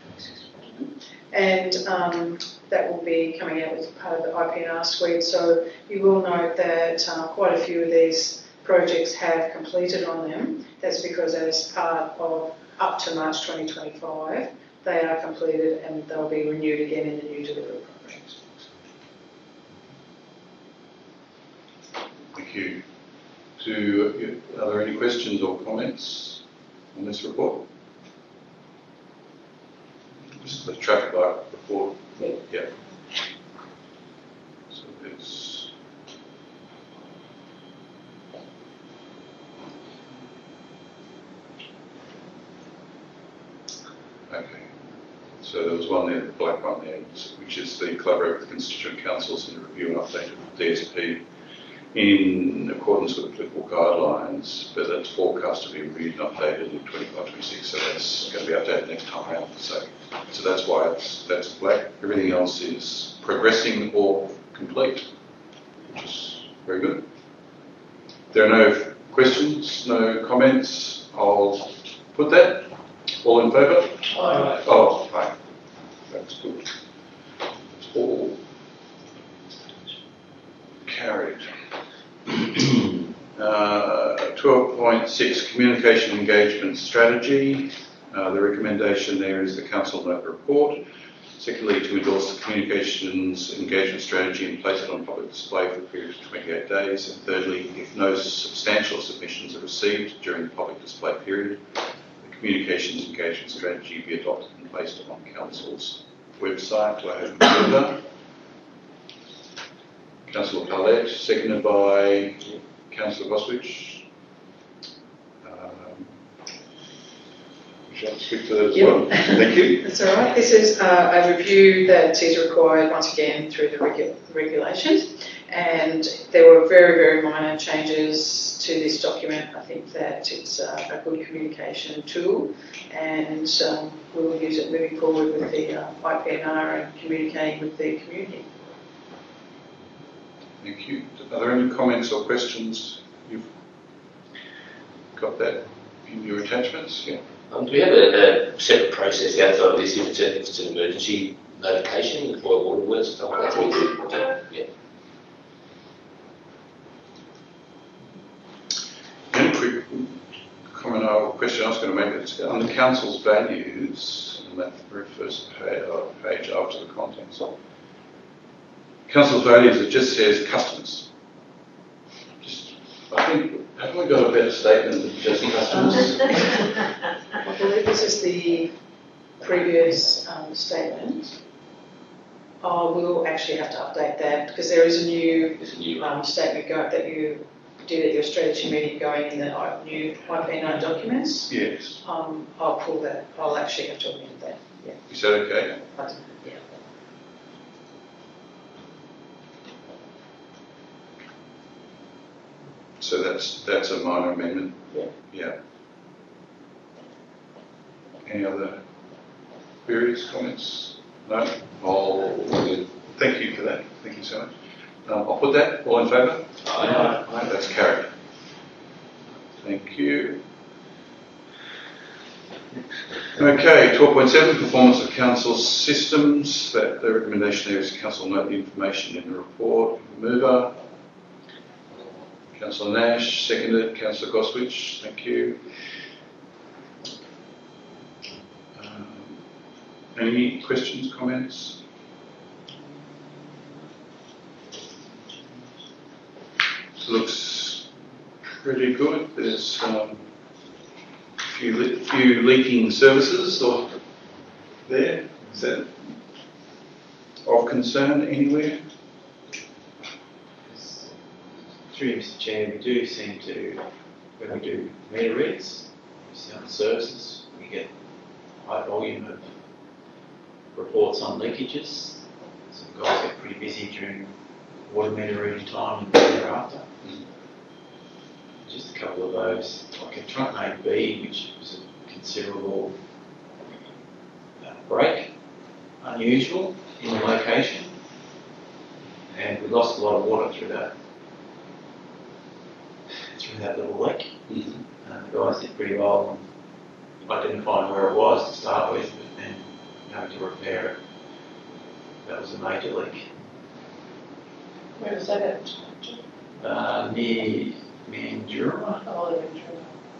Speaker 8: and um, that will be coming out as part of the I P N R suite. So you will note that uh, quite a few of these projects have completed on them. That's because as part of up to March twenty twenty-five, they are completed and they'll be renewed again in the new delivery programs.
Speaker 1: Thank you. Do, are there any questions or comments on this report? Just the traffic light report.
Speaker 6: Yeah.
Speaker 1: Yeah. So it's okay. So there was one there, the black one there, which is the collaborate with constituent councils in the review and update of the D S P in accordance with applicable guidelines, but that's forecast to be reviewed and updated in twenty-five twenty-six, so that's going to be updated next time around. So, so that's why it's, that's black. Everything else is progressing or complete, which is very good. There are no questions, no comments. I'll put that. All in favour?
Speaker 2: Aye.
Speaker 1: Oh, aye. That's good. It's all carried. uh, twelve point six, Communication Engagement Strategy. Uh, the recommendation there is the Council note report. Secondly, to endorse the Communications Engagement Strategy and place it on public display for a period of twenty-eight days. And thirdly, if no substantial submissions are received during the public display period, the Communications Engagement Strategy be adopted and placed on Council's website. Do I have a mover? Councillor Pallet, seconded by Councillor Goswich. Um, would you like to speak to that as
Speaker 8: Yep.
Speaker 1: well? Thank you.
Speaker 8: That's all right. This is uh, a review that is required once again through the regu- regulations, and there were very, very minor changes to this document. I think that it's uh, a good communication tool, and um, we will use it moving forward with the uh, I P N R and communicating with the community.
Speaker 1: Thank you. Are there any comments or questions? You've got that in your attachments? Yeah.
Speaker 4: Um, do we have a, a separate process outside of this if it's, a, if it's an emergency notification with boil water works and stuff like that? Yeah.
Speaker 1: Any quick comment or question I was going to make is on the council's values, and that very first page, page after the contents. Council's values, it just says customers. Just, I think, haven't we got a better statement than just customers?
Speaker 8: I believe this is the previous um, statement. Oh, we'll actually have to update that because there is a new,
Speaker 4: It's a new
Speaker 8: um, statement go, that you did at your strategy meeting going in the uh, new I P N R documents.
Speaker 1: Yes.
Speaker 8: Um, I'll pull that. I'll actually have to amend that. Yeah.
Speaker 1: Is that okay?
Speaker 8: But, yeah.
Speaker 1: so that's, that's a minor amendment?
Speaker 3: Yeah.
Speaker 1: Yeah. Any other queries, comments? No? I'll, thank you for that. Thank you so much. Um, I'll put that. All in favour?
Speaker 4: Aye.
Speaker 1: Aye. That's carried. Thank you. Okay, twelve point seven, performance of council systems. That the recommendation there is council note the information in the report. Mover, Councillor Nash, seconded, Councillor Goswich. Thank you. Um, any questions, comments? Looks pretty good. There's um, a few, le- few leaking services or there. Is that of concern anywhere?
Speaker 3: Through you, Mister Chair, we do seem to, when we do meter reads, we see on the services, we get a high volume of reports on leakages. So the guys get pretty busy during water meter reading time and thereafter.
Speaker 4: Mm.
Speaker 3: Just a couple of those, like a trunk A B, which was a considerable uh, break, unusual in the location, and we lost a lot of water through that through that little leak.
Speaker 4: Mm-hmm.
Speaker 3: Uh, the guys did pretty well on identifying where it was to start with, but then having to repair it. That was a major leak.
Speaker 5: Where is that at?
Speaker 3: Uh, near Mandurah.
Speaker 5: Oh, the Ventura.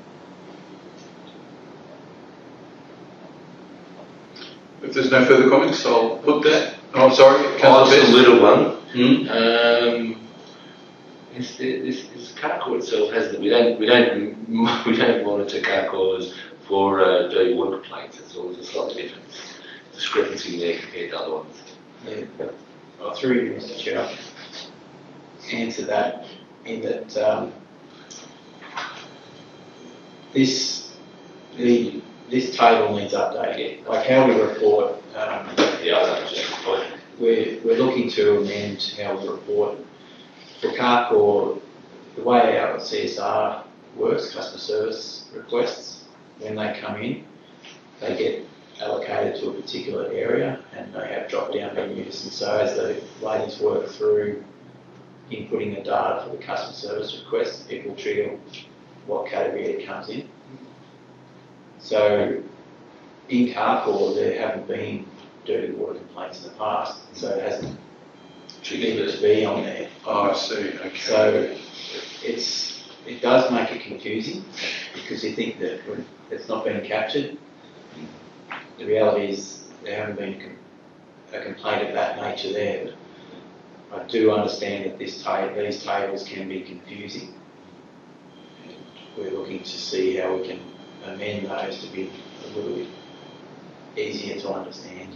Speaker 1: If there's no further comments, I'll put that. Oh, sorry,
Speaker 4: Oh,
Speaker 1: Councillor
Speaker 4: just a
Speaker 1: Best.
Speaker 4: little one.
Speaker 1: Hmm?
Speaker 4: Um, this, this, this Carco itself has we don't we don't we don't monitor Carcos for uh, dirty water complaints. It's always a slightly different discrepancy there compared to other ones.
Speaker 3: Yeah. Well, through you, Mister Chair, I can answer that in that um, this the this table needs updating. Like how we report, um,
Speaker 4: Yeah, I don't just point.
Speaker 3: we're we're looking to amend how we report for Carcor. The way our C S R works, customer service requests, when they come in, they get allocated to a particular area and they have drop-down menus, and so as the ladies work through inputting the data for the customer service request, it will trigger what category it comes in. So in Carcor there haven't been dirty water complaints in the past, so it hasn't triggered to be on there.
Speaker 1: Oh, I see. Okay.
Speaker 3: So it's it does make it confusing because you think that it's not being captured. The reality is there haven't been a, com- a complaint of that nature there. But I do understand that this ta- these tables can be confusing. And we're looking to see how we can amend those to be a little bit easier to understand.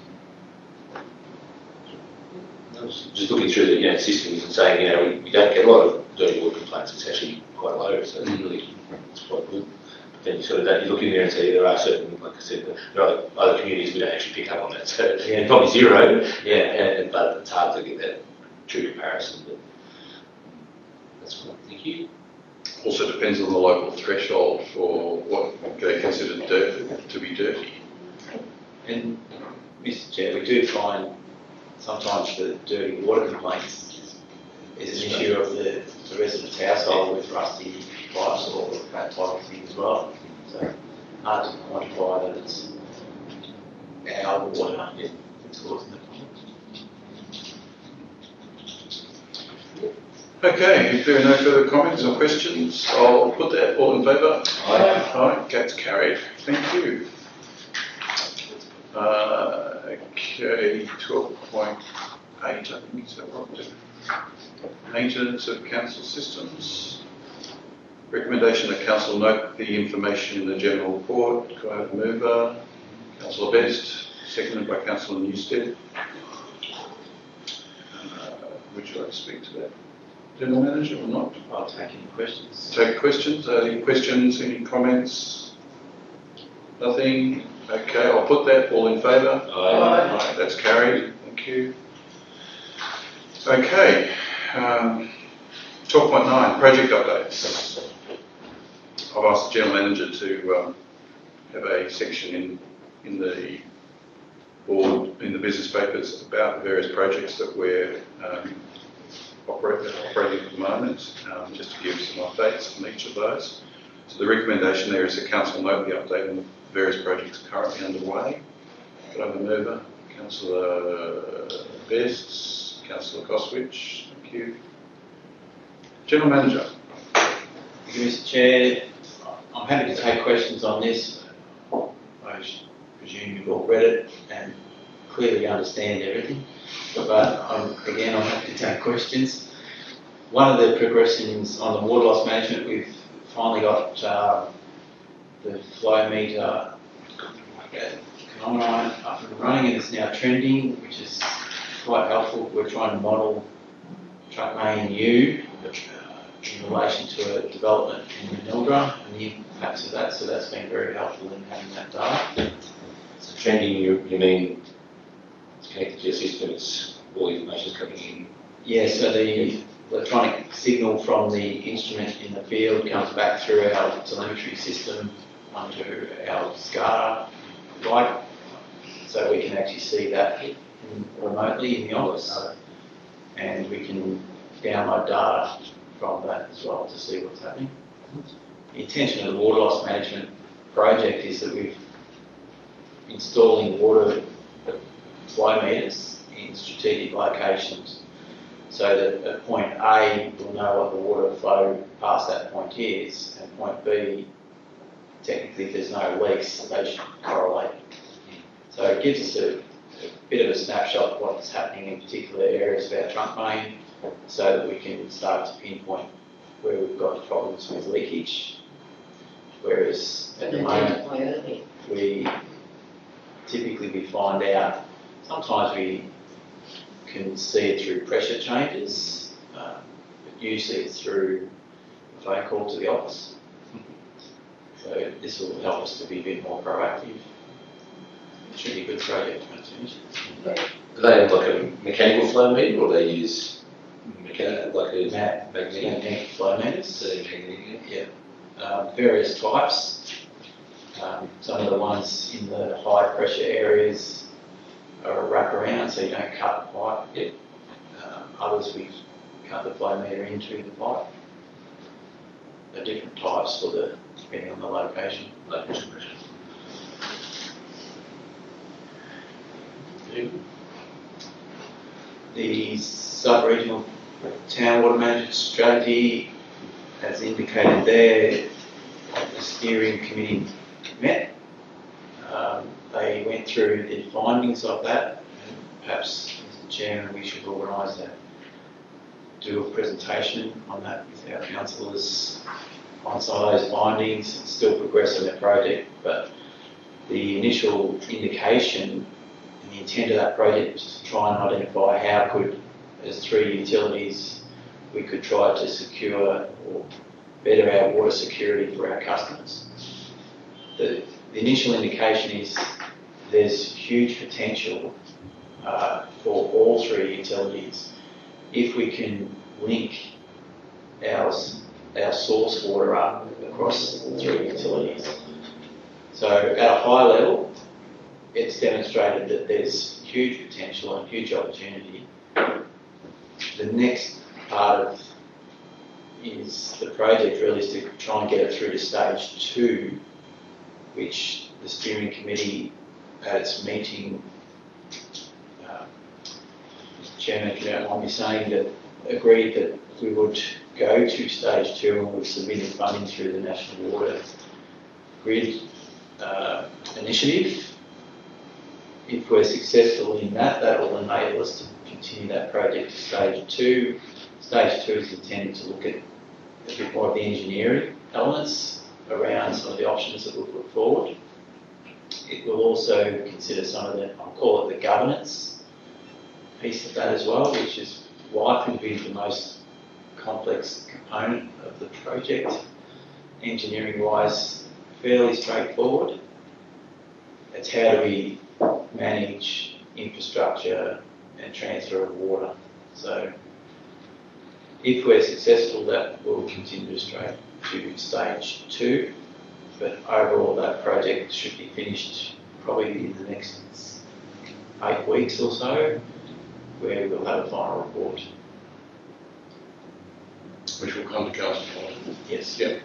Speaker 4: I was just looking through the you know, systems and saying, you know, we, we don't get a lot of dirty water complaints. It's actually quite low, so it's really it's quite good. But then you sort of don't, you look in there and say there are certain, like I said, there are other communities we don't actually pick up on that. So
Speaker 3: Yeah.
Speaker 4: yeah. probably zero,
Speaker 3: Yeah.
Speaker 4: and, but it's hard to get that true comparison. But that's fine. Thank you.
Speaker 1: Also depends on the local threshold for what they consider dirt, to be dirty.
Speaker 3: And Mister Chair, we do find sometimes the dirty water complaints is an issue of the, the resident's household with rusty pipes or that type of thing as well. So hard to quantify that it's our water that's causing the problem.
Speaker 1: Okay, if there are no further comments or questions, I'll put that. All in favour?
Speaker 4: Aye.
Speaker 1: Aye, that's carried. Thank you. Uh, okay, twelve point eight, I think, is that right? Maintenance of council systems. Recommendation that council note the information in the general report. Can I have a mover? Councillor Best, seconded by Councillor Newstead. Uh, would you like to speak to that, General Manager, or not?
Speaker 3: I'll take any questions.
Speaker 1: Take questions. Uh, any questions? Any comments? Nothing. Okay, I'll put that. All in favour?
Speaker 4: Aye.
Speaker 1: Right, that's carried. Thank you. Okay. Um, twelve point nine, project updates. I've asked the General Manager to um, have a section in, in the board, in the business papers about the various projects that we're um, operate, operating at the moment, um, just to give some updates on each of those. So the recommendation there is that Council note the update on the various projects currently underway. Councillor Mover, Councillor Best, Councillor Koswich, thank you. General Manager.
Speaker 3: Thank you, Mister Chair. I'm happy to take questions on this. I presume you've all read it and clearly understand everything, but I'm, again, I'm happy to take questions. One of the progressions on the water loss management, we've finally got uh, the flow meter uh, phenomenon up and running, and it's now trending, which is quite helpful. We're trying to model Truck Main U uh, in relation to a development in Mildura and the impacts of that, so that's been very helpful in having that data.
Speaker 4: So trending, you, you mean it's connected to your system, it's all the information's coming in?
Speaker 3: Yeah, so the electronic signal from the instrument in the field comes back through our telemetry system onto our SCADA light, so we can actually see that in, remotely in the office, and we can download data from that as well to see what's happening. The intention of the water loss management project is that we're installing water flow meters in strategic locations, so that at point A we'll know what the water flow past that point is, and point B, technically if there's no leaks, they should correlate. So it gives us a, a bit of a snapshot of what's happening in particular areas of our trunk main, so that we can start to pinpoint where we've got problems with leakage. Whereas at the moment, we typically we find out, sometimes we can see it through pressure changes, uh, but usually it's through a phone call to the office. So this will help us to be a bit more proactive. It should be a good project when it's finished.
Speaker 4: Do they have like a mechanical flow meter, or they use mechanical, like a
Speaker 3: Mag-
Speaker 4: magnetic
Speaker 3: magnetic flow meters.
Speaker 4: So magnetic,
Speaker 3: Yeah. Um, various types. Um, some of the ones in the high pressure areas are a wraparound, so you don't cut the pipe.
Speaker 4: Yep.
Speaker 3: Um, others we cut the flow meter into the pipe. There are different types for the, depending on the location.
Speaker 4: low pressure pressure.
Speaker 3: The sub-regional town water management strategy, as indicated there, the steering committee met. Um, they went through the findings of that, and perhaps, Mister Chairman, we should organise that, do a presentation on that with our councillors on some of those findings, and still progress on the project. But the initial indication and the intent of that project was to try and identify how could, as three utilities, we could try to secure or better our water security for our customers. The, the initial indication is there's huge potential uh, for all three utilities if we can link our, our source water up across the three utilities. So at a high level, it's demonstrated that there's huge potential and huge opportunity. The next part of is the project really is to try and get it through to stage two, which the steering committee at its meeting, uh, Mister Chairman, if you don't mind me saying, that agreed that we would go to stage two and we've submitted funding through the National Water Grid uh, initiative. If we're successful in that, that will enable us to continue that project to stage two. Stage two is intended to look at a bit more of the engineering elements around some of the options that we'll put forward. It will also consider some of the, I'll call it the governance piece of that as well, which is likely to be the most complex component of the project. Engineering wise, fairly straightforward. It's how do we manage infrastructure and transfer of water. So If we're successful, that will continue straight to stage two, but overall that project should be finished probably in the next eight weeks or so, where we'll have a final report.
Speaker 1: Which will come to council.
Speaker 3: Yes.
Speaker 1: Yeah.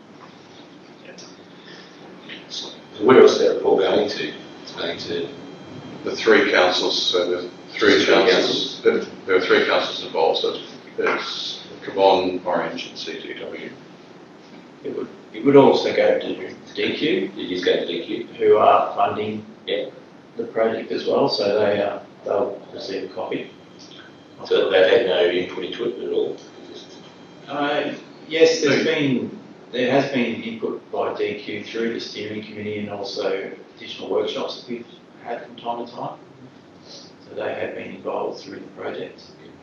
Speaker 4: So where else is that report going to? It's going to
Speaker 1: The three councils, so the three
Speaker 4: Three
Speaker 1: councils, there there are three councils involved, so there's Cabon, Orange and C T W.
Speaker 3: It would, it would also go to D Q,
Speaker 4: it is going to D Q.
Speaker 3: who are funding
Speaker 4: Yeah.
Speaker 3: the project as well, so they uh, they'll receive a copy.
Speaker 4: So they've had no input into it at all.
Speaker 3: Uh, yes, there's been there has been input by D Q through the steering committee and also additional workshops that we've had from time to time. So they have been involved through the project.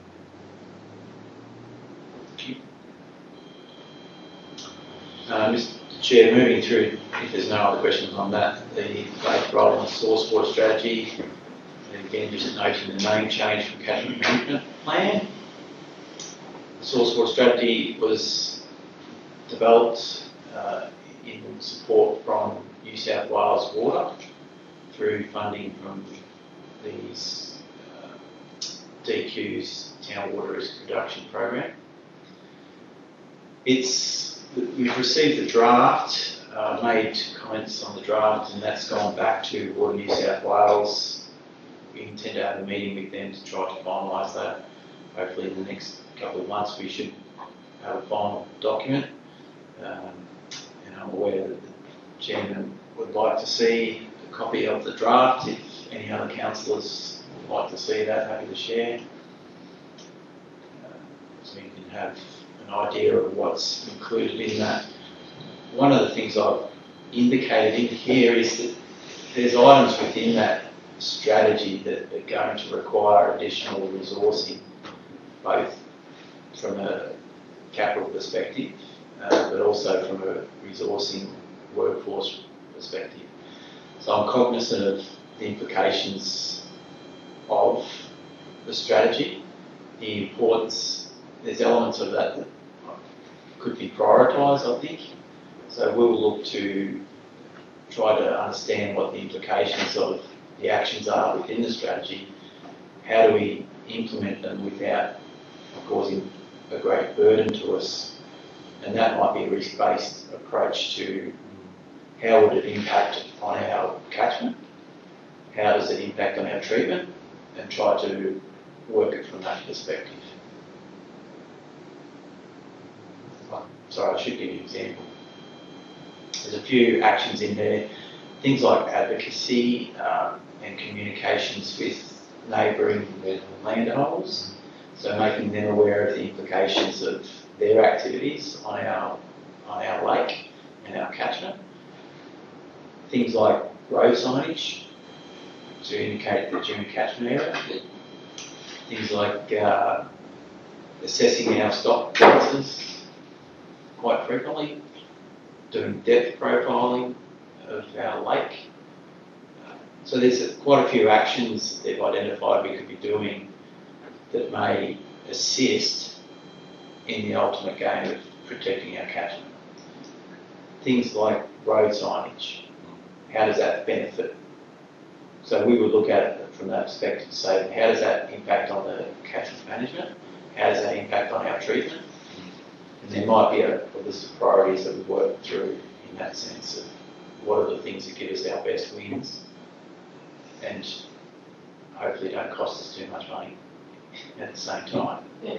Speaker 3: Uh, Mister Chair, moving through, if there's no other questions on that, the late role in the source water strategy, and again just noting the name change from catchment management plan. The source water strategy was developed uh, in support from New South Wales Water through funding from these uh, D Q's Town Water Risk Reduction Program. It's, we've received the draft, uh, made comments on the draft, and that's gone back to Water New South Wales. We intend to have a meeting with them to try to finalise that. Hopefully in the next couple of months we should have a final document. Um, and I'm aware that the chairman would like to see a copy of the draft. If any other councillors would like to see that, happy to share. Uh, so you can have an idea of what's included in that. One of the things I've indicated in here is that there's items within that strategy that are going to require additional resourcing, both from a capital perspective, uh, but also from a resourcing workforce perspective. So I'm cognizant of the implications of the strategy, the importance. There's elements of that that could be prioritised, I think. So we'll look to try to understand what the implications of the actions are within the strategy. How do we implement them without causing a great burden to us? And that might be a risk-based approach to how would it impact on our catchment, how does it impact on our treatment, and try to work it from that perspective. Sorry, I should give you an example. There's a few actions in there, things like advocacy um, and communications with neighbouring landholders, so making them aware of the implications of their activities on our on our lake and our catchment. Things like road signage to indicate the June catchment area. Things like uh, assessing our stock balances quite frequently, doing depth profiling of our lake. So there's quite a few actions they've identified we could be doing that may assist in the ultimate game of protecting our catchment. Things like road signage. How does that benefit? So we would look at it from that perspective to say, how does that impact on the catchment management? How does that impact on our treatment? And there might be a, a list of priorities that we work through in that sense of what are the things that give us our best wins and hopefully don't cost us too much money at the same time.
Speaker 6: Yeah.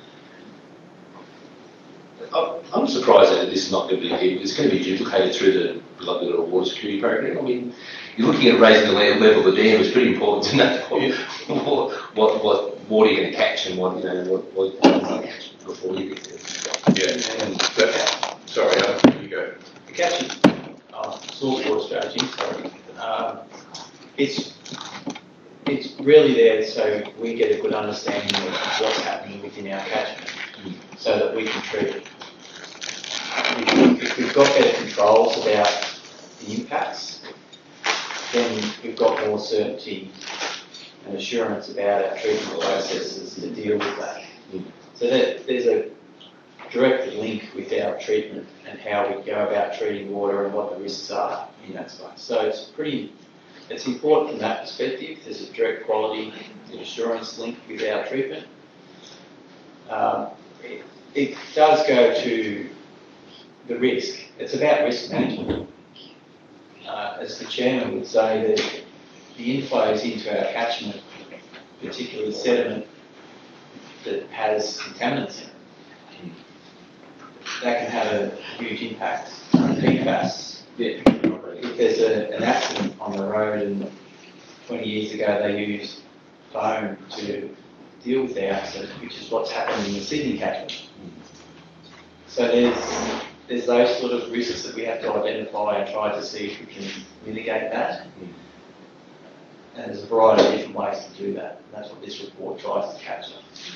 Speaker 4: I'm surprised that this is not going to be, it's going to be duplicated through the, like the little water security program. I mean, you're looking at raising the level of the dam. It's pretty important to know what, what, what water you're going to catch and what, you know, what, what you're going to catch before you get there.
Speaker 1: Yeah, and that, sorry, uh, you go.
Speaker 3: The catchment uh, source water strategy, sorry, um, it's it's really there so we get a good understanding of what's happening within our catchment, so that we can treat it. If we've got better controls about the impacts, then we've got more certainty and assurance about our treatment processes to deal with that. So that, there's a direct link with our treatment and how we go about treating water and what the risks are in that space. So it's pretty, it's important from that perspective. There's a direct quality and assurance link with our treatment. Um, it, it does go to the risk. It's about risk management. Uh, as the chairman would say, that the inflows into our catchment, particularly sediment that has contaminants in it, that can have a huge impact on P FAS. Yeah. If there's a, an accident on the road and twenty years ago they used foam to deal with the accident, which is what's happened in the Sydney catchment. So there's there's those sort of risks that we have to identify and try to see if we can mitigate that. And there's a variety of different ways to do that. And that's what this report tries to capture.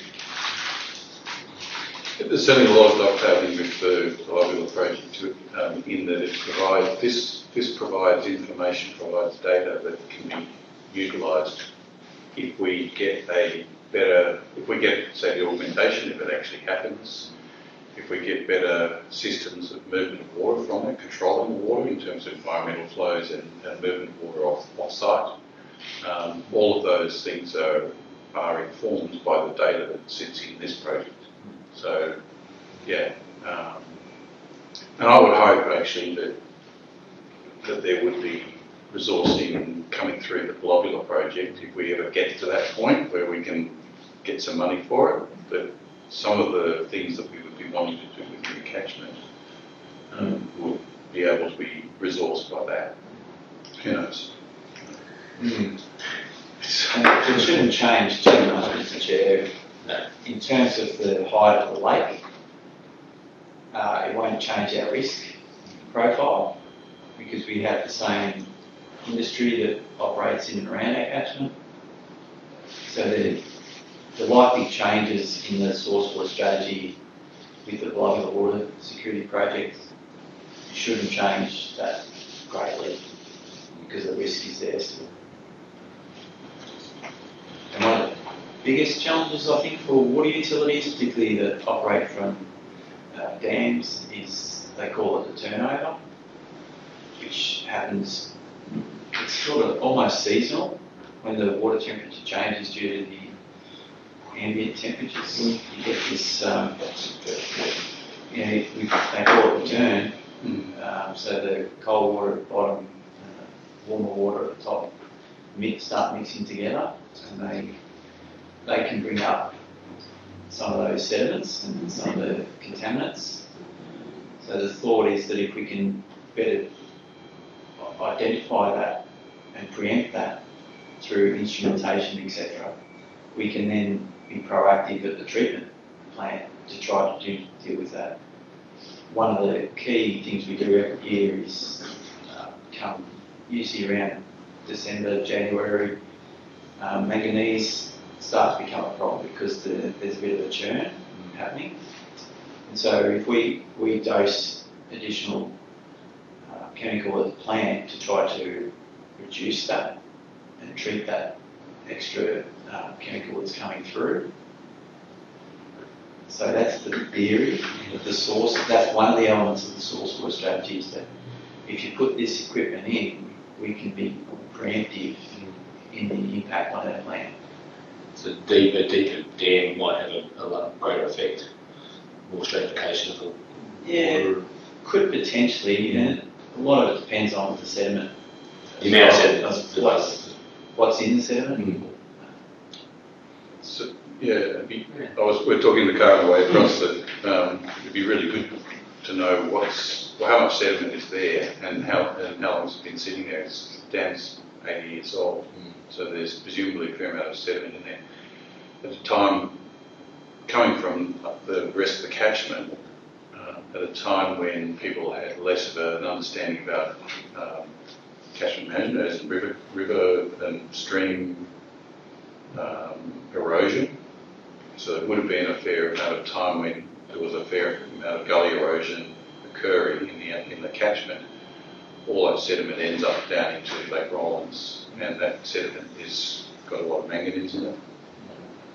Speaker 1: There's certainly a lot of dovetailing with the Globula project to, um, in that it provides, this, this provides information, provides data that can be utilised if we get a better, if we get, say, the augmentation, if it actually happens, if we get better systems of movement of water from it, controlling the water in terms of environmental flows and, and movement of water off, off site. Um, all of those things are, are informed by the data that sits in this project. So, yeah, um, and I would hope actually that that there would be resourcing coming through the Globula project if we ever get to that point where we can get some money for it. That some of the things that we would be wanting to do with the catchment um, will be able to be resourced by that. Who knows?
Speaker 3: Mm. And it shouldn't change too much, Mister Chair. In terms of the height of the lake, uh, it won't change our risk profile because we have the same industry that operates in and around our catchment. So the, the likely changes in the source water strategy with the Globula Water Security Project shouldn't change that greatly because the risk is there still. And one of the biggest challenges, I think, for water utilities, particularly that operate from uh, dams, is they call it the turnover, which happens, it's sort of almost seasonal when the water temperature changes due to the ambient temperatures. You get this, um, you know, we, they call it the turn, um, so the cold water at the bottom, uh, warmer water at the top, mix, start mixing together, and they they can bring up some of those sediments and some of the contaminants. So the thought is that if we can better identify that and preempt that through instrumentation, et cetera, we can then be proactive at the treatment plant to try to do, deal with that. One of the key things we do every year is uh, come usually around December, January, um, manganese starts to become a problem because the, there's a bit of a churn happening. And so if we, we dose additional uh, chemical at the plant to try to reduce that and treat that extra uh, chemical that's coming through. So that's the theory of the source. That's one of the elements of the source water strategy, is that if you put this equipment in, we can be preemptive in the impact on our plant.
Speaker 4: So deeper, deeper dam might have a, a lot greater effect, more stratification of the
Speaker 3: Yeah,
Speaker 4: water.
Speaker 3: could potentially, and a lot of it depends on the sediment.
Speaker 4: The amount of sediment.
Speaker 3: What's, what's in the sediment.
Speaker 4: Mm.
Speaker 1: So, yeah, it'd be, I was, we're talking the car on the way across that um, it'd be really good to know what's, well, how much sediment is there and how, and how long it's been sitting there. It's dam's eighty years old,
Speaker 4: Mm.
Speaker 1: so there's presumably a fair amount of sediment in there. At the time, coming from the rest of the catchment, uh, at a time when people had less of an understanding about um, catchment management as in river, river and stream um, erosion. So there would have been a fair amount of time when there was a fair amount of gully erosion occurring in the in the catchment. All that sediment ends up down into Lake Rollins, and that sediment has got a lot of manganese in it,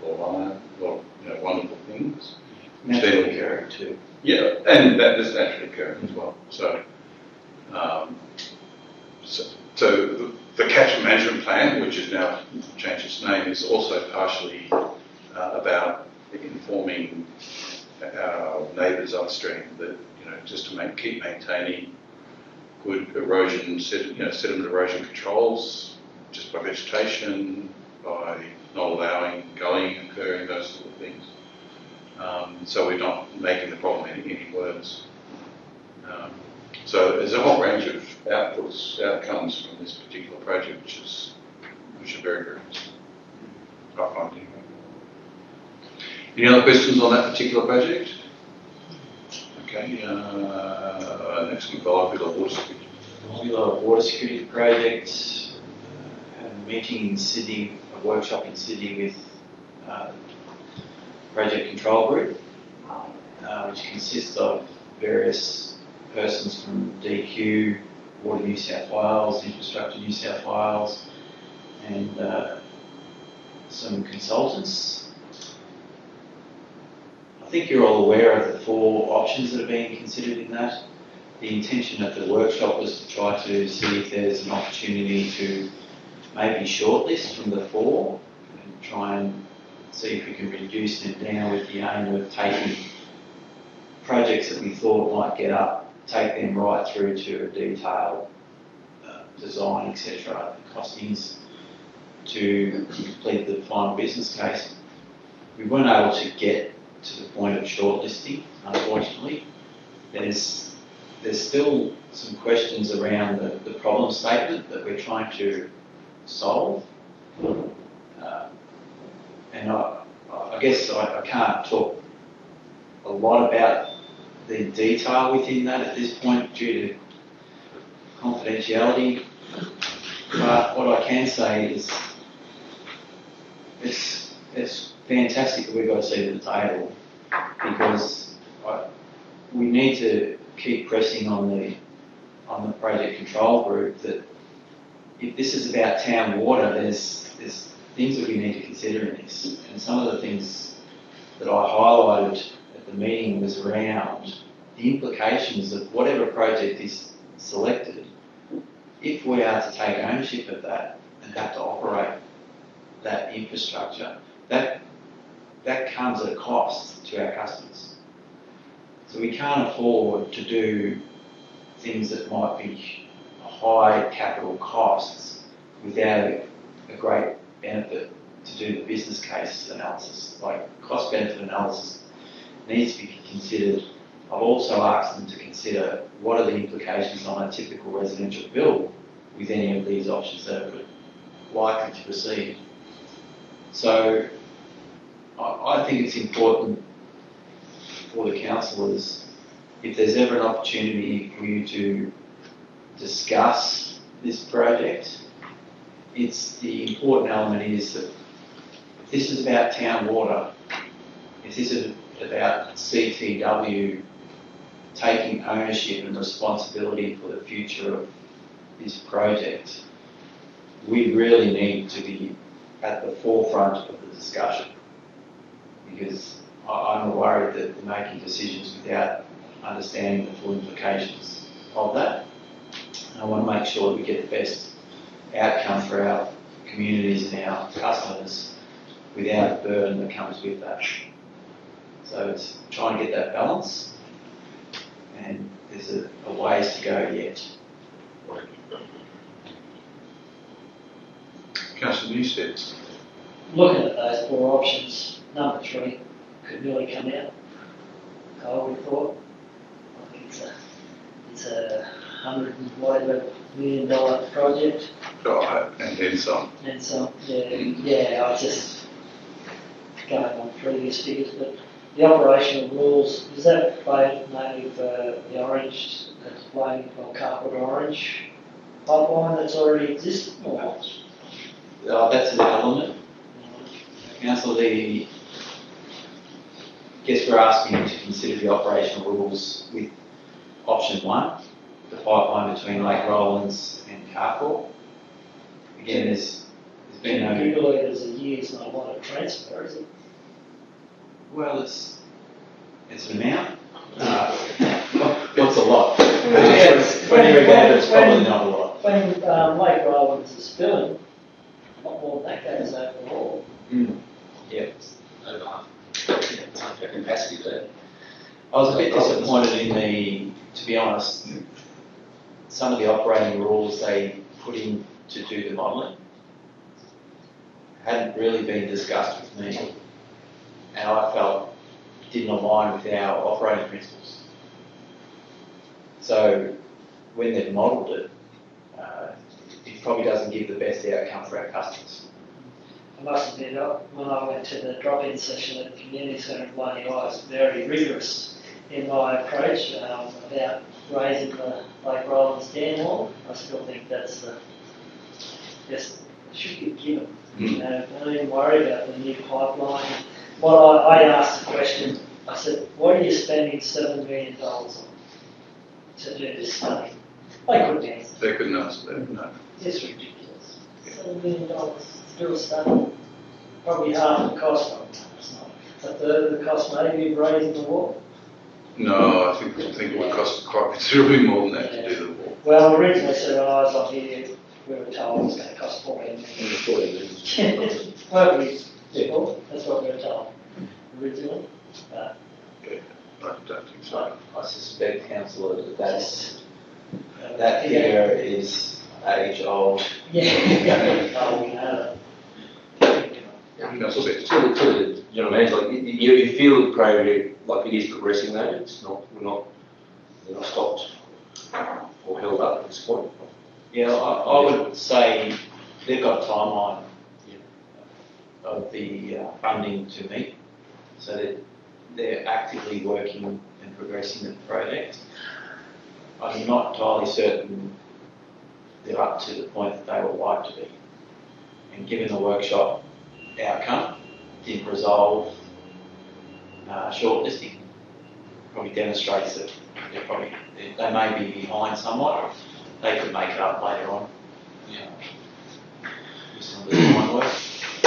Speaker 1: or iron, a lot of you know, wonderful things.
Speaker 3: Naturally
Speaker 1: Then-
Speaker 3: occurring too.
Speaker 1: Yeah, and that is naturally occurring as well. So, um, so, so the, the catchment management plan, which has now changed its name, is also partially uh, about informing our neighbours upstream that you know just to make, keep maintaining good erosion, sed, you know, sediment erosion controls, just by vegetation, by not allowing gullying occurring, those sort of things. Um, so we're not making the problem any, any worse. Um, so there's a whole range of outputs, outcomes from this particular project, which is which are very, very useful. I find anyway. Any other questions on that particular project? Okay. Uh, next we've got a bit of water security.
Speaker 3: Modular water security project. Uh, had a meeting in Sydney, a workshop in Sydney with uh, Project Control Group, uh, which consists of various persons from D Q, Water New South Wales, Infrastructure New South Wales, and uh, some consultants. I think you're all aware of the four options that are being considered in that. The intention of the workshop was to try to see if there's an opportunity to maybe shortlist from the four and try and see if we can reduce them down with the aim of taking projects that we thought might get up, take them right through to a detailed uh, design, et cetera, costings to complete the final business case. We weren't able to get to the point of shortlisting, unfortunately. There's, there's still some questions around the, the problem statement that we're trying to solve. Uh, And I, I guess I, I can't talk a lot about the detail within that at this point due to confidentiality. But what I can say is it's, it's fantastic that we've got a seat at the table because I, we need to keep pressing on the, on the project control group that if this is about town water, there's, there's things that we need to consider in this. And some of the things that I highlighted at the meeting was around the implications of whatever project is selected. If we are to take ownership of that and have to operate that infrastructure, that, that comes at a cost to our customers. So we can't afford to do things that might be high capital costs without a, a great benefit to do the business case analysis. Like cost benefit analysis needs to be considered. I've also asked them to consider what are the implications on a typical residential bill with any of these options that are likely to proceed. So I, I think it's important for the councillors, if there's ever an opportunity for you to discuss this project, it's the important element is that if this is about town water, if this is about C T W taking ownership and responsibility for the future of this project, we really need to be at the forefront of the discussion because I'm worried that we're making decisions without understanding the full implications of that. And I want to make sure that we get the best outcome for our communities and our customers without the burden that comes with that. So it's trying to get that balance, and there's a, a ways to go yet.
Speaker 1: Councillor Newstead.
Speaker 2: Looking at those four options, number three could really come out. I would have thought. I think it's a, it's a hundred and whatever million dollar project.
Speaker 1: Oh, and then some.
Speaker 2: And so, yeah, yeah, I just going on previous figures, but the operational rules, is that played mainly for the orange, that's playing for Carpet Orange pipeline that's already exists? Or?
Speaker 3: Uh, that's an element. Council, the, I guess we're asking you to consider the operational rules with option one, the pipeline between Lake Rollins and Carport. Again, there's, there's been no...
Speaker 2: Usually there's a year's not a lot of transfer, is it?
Speaker 3: Well, it's, it's an amount. Uh, what's a lot?
Speaker 2: Yeah.
Speaker 3: When you regard it, it's probably not a lot.
Speaker 2: When um, Lake Rylands is spilling, a lot more than that goes over the wall.
Speaker 3: Mm. Yeah.
Speaker 4: Over half. Yeah, it's unfair capacity there.
Speaker 3: I was a bit disappointed in the, to be honest, some of the operating rules they put in to do the modelling hadn't really been discussed with me, and I felt didn't align with our operating principles. So when they've modelled it, uh, it probably doesn't give the best outcome for our customers.
Speaker 2: I must admit, uh, when I went to the drop-in session at the community centre in Blaney, I was very rigorous in my approach um, about raising the Lake Rylands dam wall. I still think that's the just should be given.
Speaker 1: Mm.
Speaker 2: You know, don't even worry about the new pipeline. Well, I, I asked the question. I said, "What are you spending seven million dollars on to do this study?" They couldn't answer.
Speaker 1: They couldn't answer that, no.
Speaker 2: It's ridiculous. Seven million dollars to do a study. Probably half the cost. Oh, no, it's not. A third of the cost maybe of raising the wall.
Speaker 1: No, I think, I think it would cost quite considerably more than that to do the wall.
Speaker 2: Well, originally, so when I was up here, we were told it was going to cost fourteen million. Perfectly simple. That's what we were told originally. But
Speaker 1: Yeah, I don't think so.
Speaker 3: I, I suspect, councillor, that that's,
Speaker 2: uh,
Speaker 3: that figure is age old.
Speaker 2: Yeah. Oh, we know that.
Speaker 1: Councillor Betts.
Speaker 4: To the, to the general manager, like, you, you feel the project like it is progressing though, it's not, we're not, we're not stopped or held up at this point.
Speaker 3: Yeah, I, I would say they've got a timeline of the uh, funding to meet, so that they're actively working and progressing the project. I'm not entirely certain they're up to the point that they would like to be. And given the workshop outcome didn't resolve uh, shortlisting, probably demonstrates that they're probably, they, they may be behind somewhat. They could make it up later on. Yeah. With some of the design work.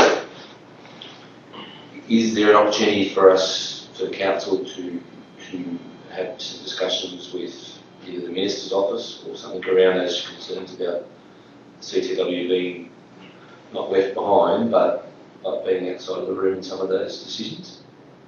Speaker 4: Is there an opportunity for us, for the council, to to have some discussions with either the Minister's office or something around those concerns about C T W being not left behind, but, but being outside of the room in some of those decisions?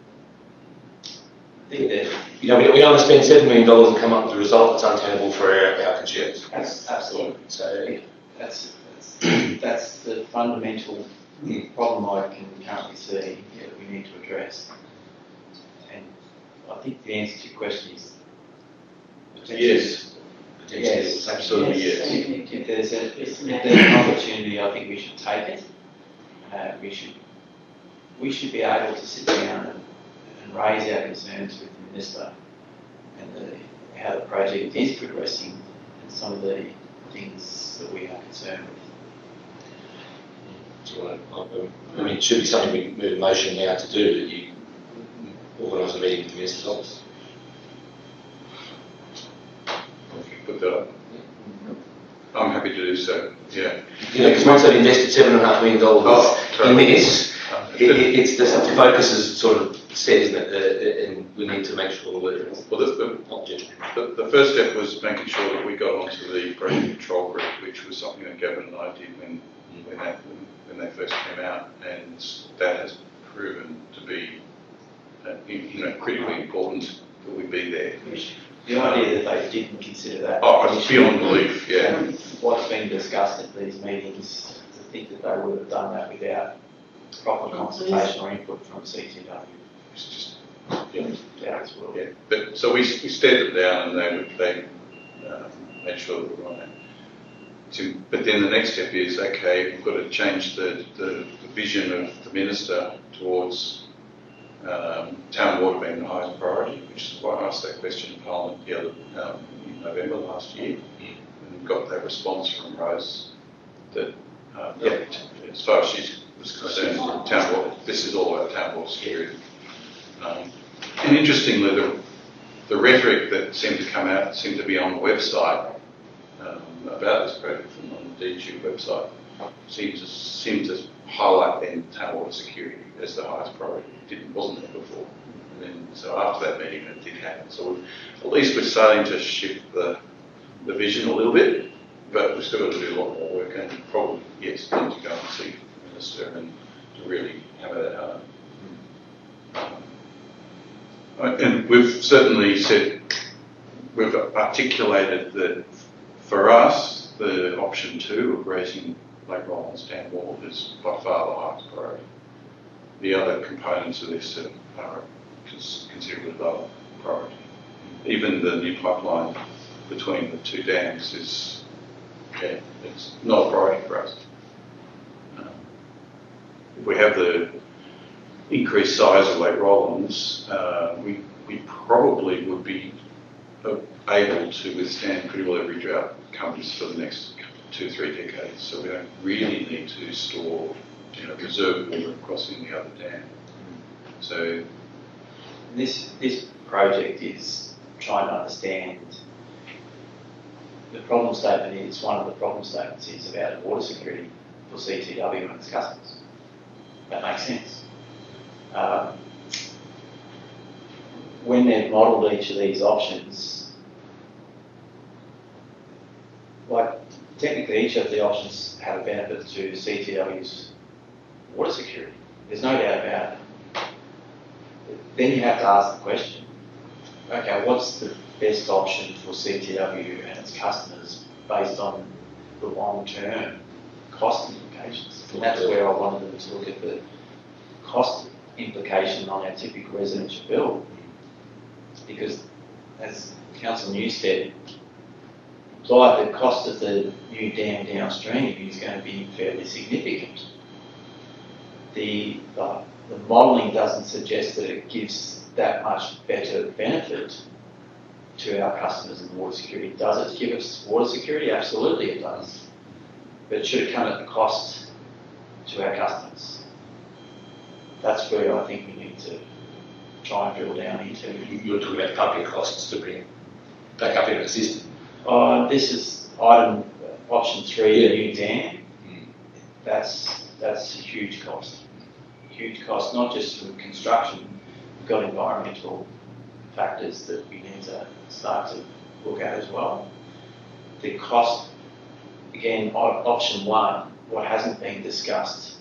Speaker 3: I think that,
Speaker 4: You know, we don't, we don't want to spend seven million dollars and come up with a result that's untenable for our, our consumers.
Speaker 3: that's absolutely.
Speaker 4: So,
Speaker 3: That's, that's, that's the fundamental problem I can currently see that we need to address. And I think the answer to your question is potentially.
Speaker 1: Yes.
Speaker 4: potentially,
Speaker 3: Yes.
Speaker 1: Absolutely, yes.
Speaker 3: If, if there's a, if there's an opportunity, I think we should take it. Uh, we should, we should be able to sit down and, and raise our concerns with the Minister and the, how the project is progressing and some of the things that we are concerned with.
Speaker 4: do you want to, I mean, it should be something we move a motion now to do, that you organise a meeting with the Minister's office.
Speaker 1: If you put that up. I'm happy to do so, yeah.
Speaker 4: You know, because once they've invested seven and a half million dollars
Speaker 1: Oh,
Speaker 4: in
Speaker 1: totally.
Speaker 4: this, it, it, it's the, the focus is sort of set, isn't it? Uh, and we need to make sure we're
Speaker 1: Well, the, the,
Speaker 4: not judging.
Speaker 1: the, the first step was making sure that we got onto the project control group, which was something that Gavin and I did when, when, that, when they first came out, and that has proven to be, uh, you know, critically important that we be there.
Speaker 3: The idea that they didn't consider that.
Speaker 1: Oh, it's beyond belief, yeah.
Speaker 3: And what's been discussed at these meetings, to think that they would have done that without proper consultation or input from C T W.
Speaker 1: It's just,
Speaker 3: Yeah, yeah, it's well.
Speaker 1: yeah. But, so we, we stared them down, and they, they um, made sure that we were on it. To, but then the next step is, okay, we've got to change the, the, the vision of the Minister towards um, town water being the highest priority, which is why I asked that question in Parliament the other, um, in November last year, and got that response from Rose that, um, yeah, as far as she was concerned, town water, this is all about town water security. Um, and interestingly, the, the rhetoric that seemed to come out seemed to be on the website um, about this project from on the D G website seemed to, seemed to highlight then town water security as the highest priority. It didn't, wasn't there before. And then, so after that meeting, it did happen. So we've, at least we're starting to shift the, the vision a little bit, but we've still got to do a lot more work, and probably, yes, need to go and see the Minister and to really hammer that home. Um, and we've certainly said, we've articulated that for us, the option two of raising Lake Rollins Dam wall is by far the highest priority. The other components of this are, are considerably lower priority. Even the new pipeline between the two dams is, yeah, it's not a priority for us. Um, if we have the increased size of Lake Rollins, uh, we, we probably would be uh, able to withstand pretty well every drought that comes for the next two, three decades. So we don't really need to store, you know, reserve water crossing the other dam. So
Speaker 3: This, this project is trying to understand the problem statement is, one of the problem statements is about water security for C T W and its customers. That makes sense. Um, when they've modelled each of these options, like technically each of the options have a benefit to C T W's water security. There's no doubt about it. Then you have to ask the question, okay, what's the best option for C T W and its customers based on the long-term cost implications? And that's where I wanted them to look at the cost implication on our typical residential bill. Because, as Councillor New said, implied the cost of the new dam downstream is going to be fairly significant. The, the, the modelling doesn't suggest that it gives that much better benefit to our customers and water security. Does it give us water security? Absolutely it does. But should it come at the cost to our customers? That's where I think we need to try and drill down into.
Speaker 4: You're talking about pumping costs to bring back up into the system.
Speaker 3: Uh, this is item option three, the new dam.
Speaker 4: Mm.
Speaker 3: That's that's a huge cost. Huge cost, not just for construction. We've got environmental factors that we need to start to look at as well. The cost, again, op- option one, what hasn't been discussed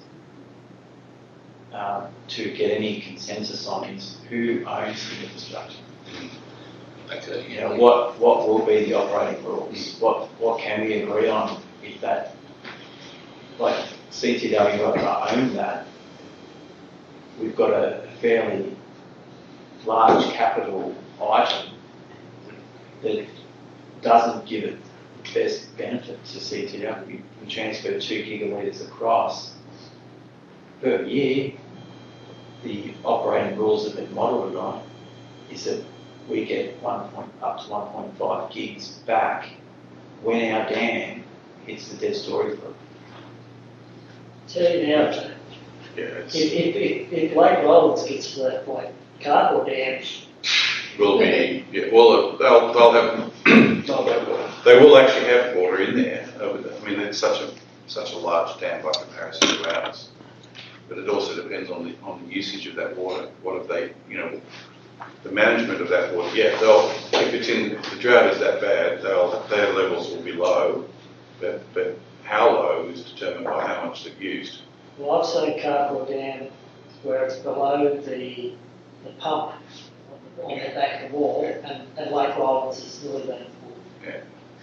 Speaker 3: um, to get any consensus on is who owns the infrastructure.
Speaker 4: Okay.
Speaker 3: You know, what, what will be the operating rules? What what can we agree on if that, like C T W are going to own that? We've got a fairly large capital item that doesn't give it the best benefit to C T W. We transfer two gigalitres across per year. The operating rules that have been modelled on is that we get one point, up to one point five gigs back when our dam hits the dead storage level.
Speaker 2: So now,
Speaker 1: yeah,
Speaker 2: if,
Speaker 1: it's,
Speaker 2: if, if, if Lake Rollins gets to that point, Carport Dam
Speaker 1: will be, yeah, well, they'll, they'll have, they will actually have water in there. I mean, it's such a, such a large dam by comparison to ours. But it also depends on the, on the usage of that water. What if they, you know, the management of that water, yeah, they'll, if it's in, if the drought is that bad, they'll, their levels will be low, but, but how low is determined by how much they've used.
Speaker 2: Well, I've seen Carport Dam where it's below the, the pump on the back of the wall, and, and Lake Rollins is nearly that full.
Speaker 1: Yeah.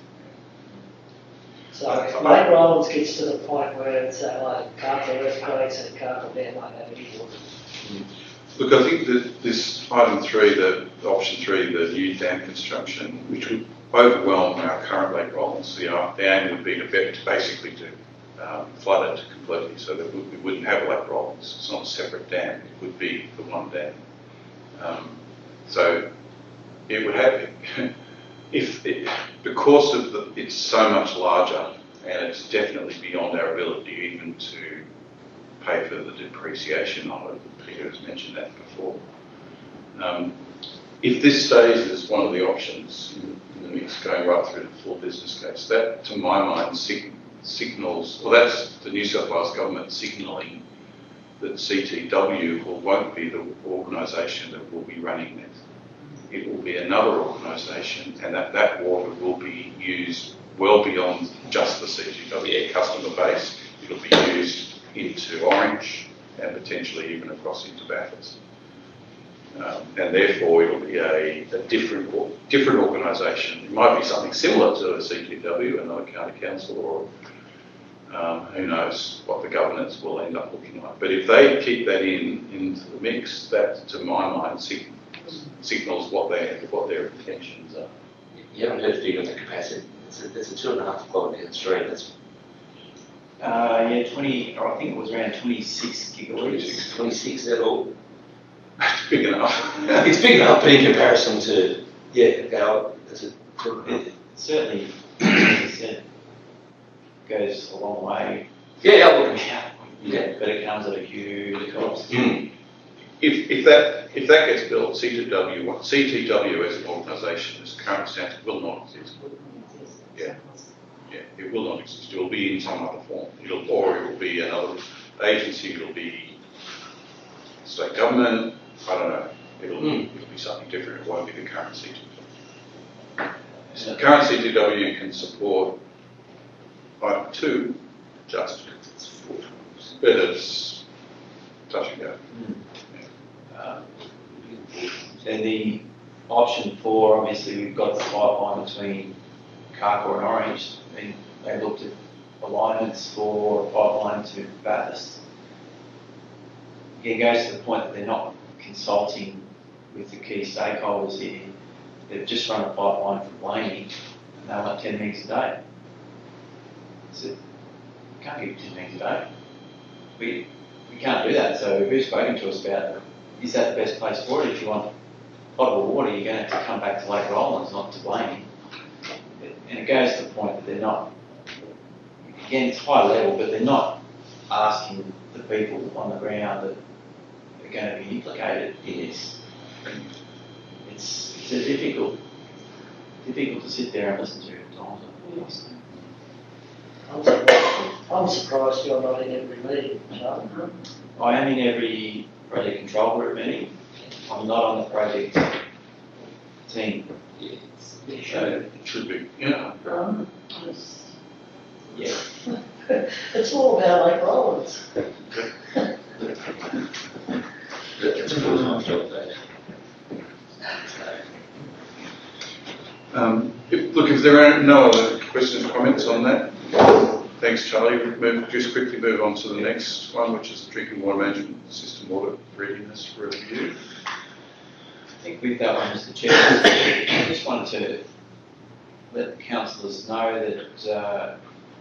Speaker 2: So if Lake Rollins gets to the point where it's uh, like Carport earthquakes and Carport Dam won't have any water.
Speaker 1: Look, I think that this item three, the option three, the new dam construction, which would overwhelm our current Lake Rollins, the, uh, the aim would be to be, basically to um, flood it completely, so that we, we wouldn't have Lake Rollins. It's not a separate dam; it would be the one dam. Um, so it would have, if it, because of the, it's so much larger, and it's definitely beyond our ability even to pay for the depreciation on it. Peter has mentioned that before. Um, if this stays as one of the options in, in the mix going right through to the full business case, that, to my mind, sig- signals, well, that's the New South Wales government signalling that C T W will, won't be the organisation that will be running it. It will be another organisation, and that, that water will be used well beyond just the C T W customer base. It'll be used into Orange and potentially even across into Bathurst. Um, and therefore it'll be a, a different different organisation. It might be something similar to a C T W, another county council, or um, who knows what the governance will end up looking like. But if they keep that in into the mix, that, to my mind, sig- signals what their what their intentions are.
Speaker 4: You haven't heard a figure of the capacity. It's a, it's a two and a half kilometre stream. That's
Speaker 9: Uh, yeah, twenty, or I think it was around twenty-six gigalitres.
Speaker 4: twenty-six, is that all?
Speaker 1: It's big enough.
Speaker 4: It's big enough, but in comparison to, yeah, go, it's a,
Speaker 9: It certainly, as I said, goes a long way.
Speaker 4: yeah, I would,
Speaker 9: Yeah,
Speaker 4: yeah.
Speaker 9: but it comes at a huge cost.
Speaker 1: Mm. If, if that if that gets built, C T W C T W as an organisation, as current status, will not exist. Yeah. Yeah, it will not exist. It will be in some other form. It'll, or it will be another agency. It'll be state government. I don't know. It'll,
Speaker 4: Mm.
Speaker 1: it'll be something different. It won't be the current C T W. So current C T W can support item two, just, but it's touch and go.
Speaker 9: Uh, and the option four, obviously, we've got the pipeline between Carcoar and Orange. I mean, they looked at alignments for a pipeline to Bathurst. It goes to the point that they're not consulting with the key stakeholders here. They've just run a pipeline from Blaney, and they want ten megs a day. So, you can't give ten megs a day. We, we can't do that, so who's spoken to us about, is that the best place for it? If you want potable water, you're going to have to come back to Lake Rollins, not to Blaney. And it goes to the point that they're not, again, it's high level, but they're not asking the people on the ground that are going to be implicated in this. It's, it's a difficult, difficult to sit there and listen to at times.
Speaker 2: I'm surprised, I'm surprised you're not in every meeting, Charlie.
Speaker 9: I am in every project control group meeting. I'm not on the project team.
Speaker 2: You
Speaker 1: So
Speaker 2: should.
Speaker 1: it should be, you know.
Speaker 2: Um,
Speaker 9: Yeah.
Speaker 2: It's all about Lake Rollins.
Speaker 4: That's a full-time job, though.
Speaker 1: Um, if, look, if there are no other questions or comments on that, thanks, Charlie. We'll move, just quickly move on to the next one, which is the drinking water management system audit readiness review.
Speaker 9: I think with that one, Mister Chair, I just wanted to let the councillors know that uh,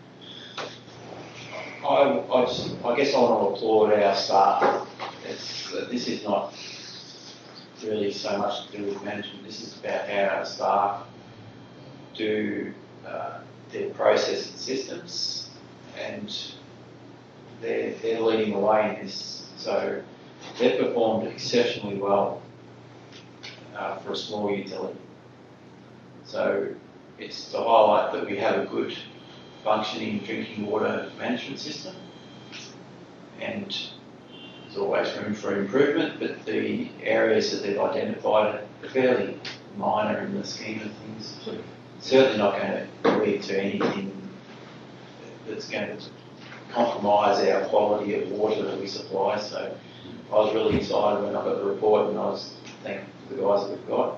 Speaker 9: I, I, just, I guess I want to applaud our staff. It's, uh, this is not really so much to do with management. This is about how our staff do uh, their process and systems, and they're, they're leading the way in this. So they've performed exceptionally well uh, for a small utility. So it's to highlight that we have a good functioning drinking water management system, and there's always room for improvement, but the areas that they've identified are fairly minor in the scheme of things. Certainly not going to lead to anything that's going to compromise our quality of water that we supply. So I was really excited when I got the report, and I was thankful for the guys that we've got.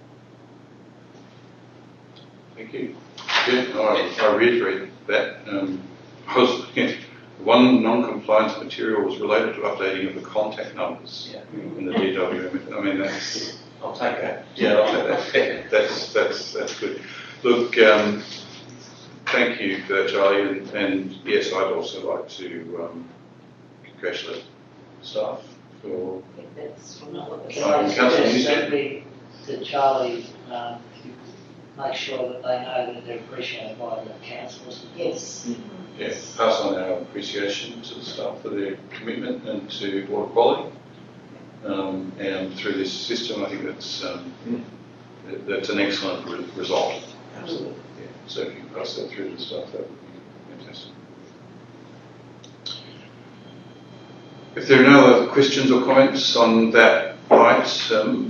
Speaker 1: Thank you. Yeah, I, I reiterate that. Um, I was looking at one non-compliance material was related to updating of the contact numbers
Speaker 9: Yeah.
Speaker 1: in the D W M. I mean, that's,
Speaker 9: I'll take that.
Speaker 1: yeah, I'll take that. That's, that's, that's good. Look, um, thank you for that, Charlie, and, and yes, I'd also like to um, congratulate staff for
Speaker 6: That's
Speaker 2: Can I
Speaker 1: Um,
Speaker 2: suggest
Speaker 1: Councillor Newstead?
Speaker 2: certainly to Charlie, um, to make sure that they know that they're appreciated by the councillors?
Speaker 6: Yes.
Speaker 1: yeah, pass on our appreciation to the staff for their commitment and to water quality. Um, and through this system, I think that's um, that- that's an excellent re- result.
Speaker 9: Absolutely.
Speaker 1: Yeah. So if you pass that through to the staff, that would be Fantastic. If there are no other questions or comments on that item,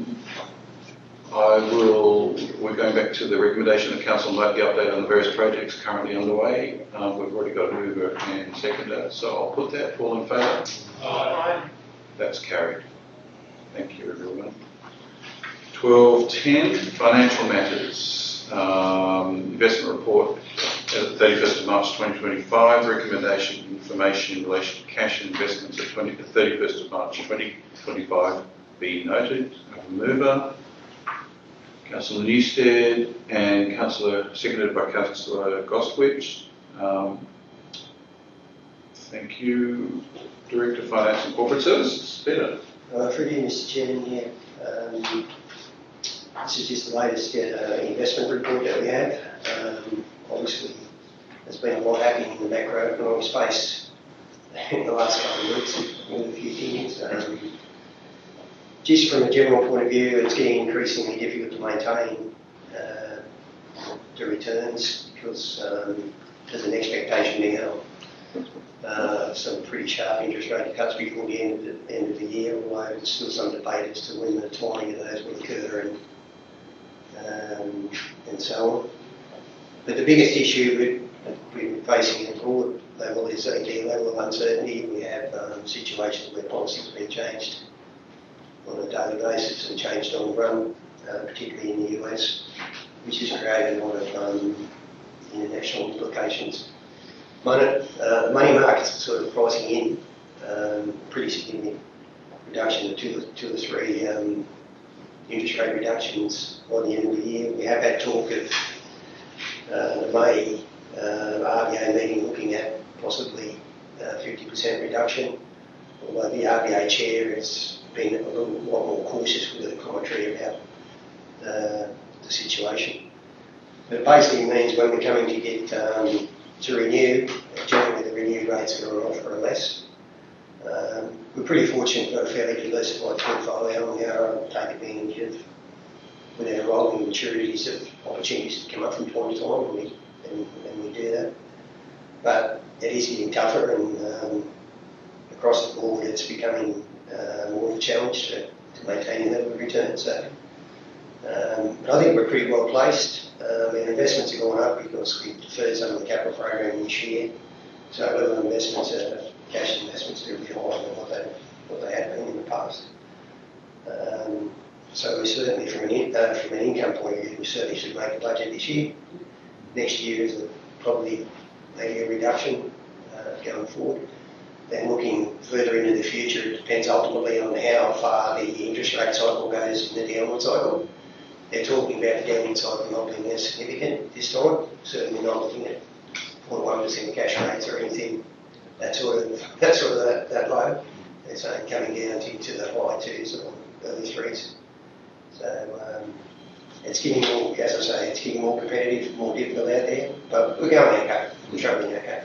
Speaker 1: I will, we're going back to the recommendation that Council note the update on the various projects currently underway. Um, we've already got a mover and seconder, so I'll put that. All in favour?
Speaker 5: Aye.
Speaker 1: That's carried. Thank you, everyone. twelve ten, financial matters. Um, investment report at the thirty-first of March twenty twenty-five. Recommendation information in relation to cash and investments at the thirty-first of March twenty twenty-five be noted. I have a mover. Councillor Newstead and Councillor, seconded by Councillor Gostwich. Um, thank you. Director of Finance and Corporate Services, Peter.
Speaker 7: Uh, through you, Mister Chairman, yeah. Um, this is just the latest uh, investment report that we have. Um, obviously, there's been a lot happening in the macroeconomic space in the last couple of weeks with a few things. Um, just from a general point of view, it's getting increasingly difficult to maintain uh, the returns because um, there's an expectation now Uh, some pretty sharp interest rate cuts before the end of the end of the year, although there's still some debate as to when the timing of those will occur and um, and so on. But the biggest issue we're facing at board level is a key level of uncertainty. We have um, situations where policies have been changed on a daily basis and changed on the run, uh, particularly in the U S, which has created a lot of um, international implications. Money, uh, money markets are sort of pricing in um, pretty significant reduction of two, two or three um, interest rate reductions by the end of the year. We have had talk of uh, the May uh, R B A meeting looking at possibly uh, fifty percent reduction, although the R B A chair has been a little lot more cautious with the commentary about uh, the situation. But it basically means when we're coming to get um, to renew, generally the renew rates are on offer or less. Um, we're pretty fortunate we've got a fairly diversified portfolio and we are able to take advantage of, with our rolling maturities, of opportunities to come up from time to time, and we, and, and we do that. But it is getting tougher and um, across the board it's becoming uh, more of a challenge to, to maintain a level of return. So, um, but I think we're pretty well placed. Um, our investments are going up because we deferred some of the capital program this year. So level of investments, uh, cash investments, are a bit higher than what they, what they had been in the past. Um, so we certainly, from an, in, uh, from an income point of view, we certainly should make a budget this year. Next year is a, probably maybe a reduction uh, going forward. Then looking further into the future, it depends ultimately on how far the interest rate cycle goes in the downward cycle. They're talking about the downward cycle not being as significant this time, certainly not looking at zero point one percent cash rates or anything that sort of, that sort of that, that low. They're saying coming down to, to the high twos or early threes. So um, it's getting more, as I say, it's getting more competitive, more difficult out there, but we're going okay, we're travelling okay.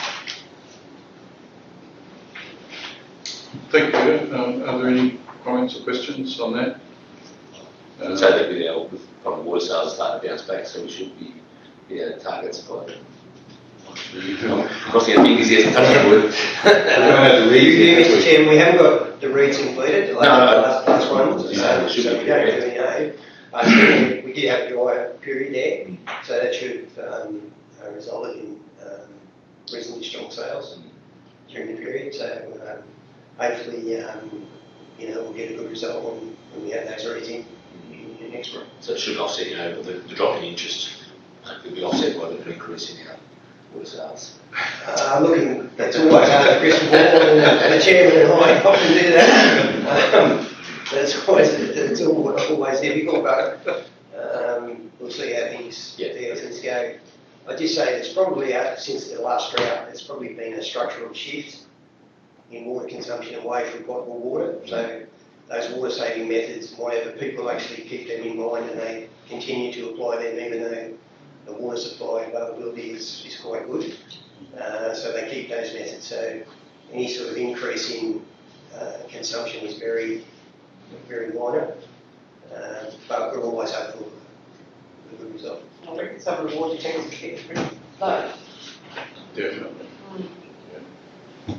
Speaker 1: Thank you, Peter. Um, are there any comments or questions on that?
Speaker 4: I'd say that with our with probably water sales starting to bounce back, so we should be yeah targets by then. Crossing our fingers here, touching wood.
Speaker 7: You, Mister Chairman, we haven't got the reads included. Like
Speaker 4: No, no,
Speaker 7: the last, last one, so,
Speaker 4: no,
Speaker 7: so
Speaker 4: should
Speaker 7: we
Speaker 4: be,
Speaker 7: don't
Speaker 4: yeah.
Speaker 7: really know. I think we did have a dry period there, so that should have um, uh, resulted in um, reasonably strong sales during the period. So um, hopefully, um, you know, we'll get a good result when, when we have those reads in. Next one.
Speaker 4: So it should offset, you know, the, the drop in interest. Hopefully, be offset by the increase in our water sales.
Speaker 7: Uh, looking, it's always hard to crystal ball, and the chairman and I often do that. Um, that's always, it's always difficult, but um, we'll see how things,
Speaker 4: yeah.
Speaker 7: how things go. I just say there's probably, uh, since the last drought, there's probably been a structural shift in water consumption away from potable water. So those water saving methods, whatever, people actually keep them in mind and they continue to apply them even though the water supply availability is, is quite good. Uh, so they keep those methods. So any sort of increase in uh, consumption is very, very minor. Uh, but we're always hopeful for a good result.
Speaker 5: I reckon some of the water tanks are getting pretty low.
Speaker 1: Definitely. Yeah.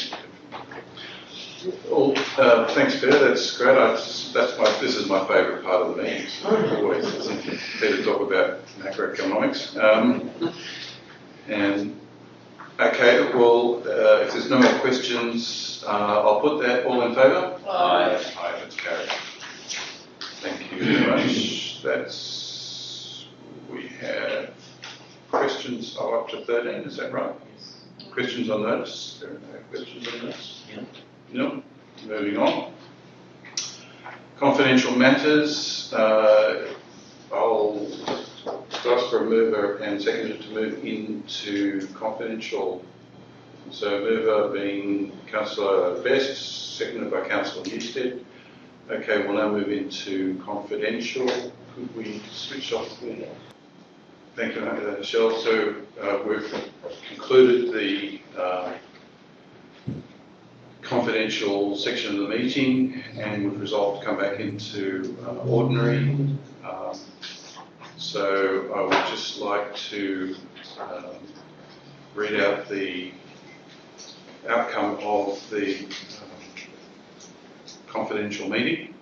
Speaker 1: Well, uh, thanks, Peter. That's great. I just, that's my. This is my favourite part of the meeting. Always, isn't it? Peter talk about macroeconomics. Um, and okay, well, uh, if there's no more questions, uh, I'll put that all in favour.
Speaker 3: Aye.
Speaker 1: Aye. That's carried. Thank you very much. That's we have questions. Oh, up to thirteen. Is that right? Questions on those? There are no questions on those?
Speaker 3: Yeah.
Speaker 1: No. Moving on. Confidential matters. Uh, I'll ask for a mover and seconder to move into confidential. So mover being Councillor Best, seconded by Councillor Newstead. Okay, we'll now move into confidential. Could we switch off the... Thank you, uh, Michelle. So uh, we've concluded the uh, confidential section of the meeting, and we've resolved to come back into uh, ordinary. Um, so I would just like to um, read out the outcome of the um, confidential meeting.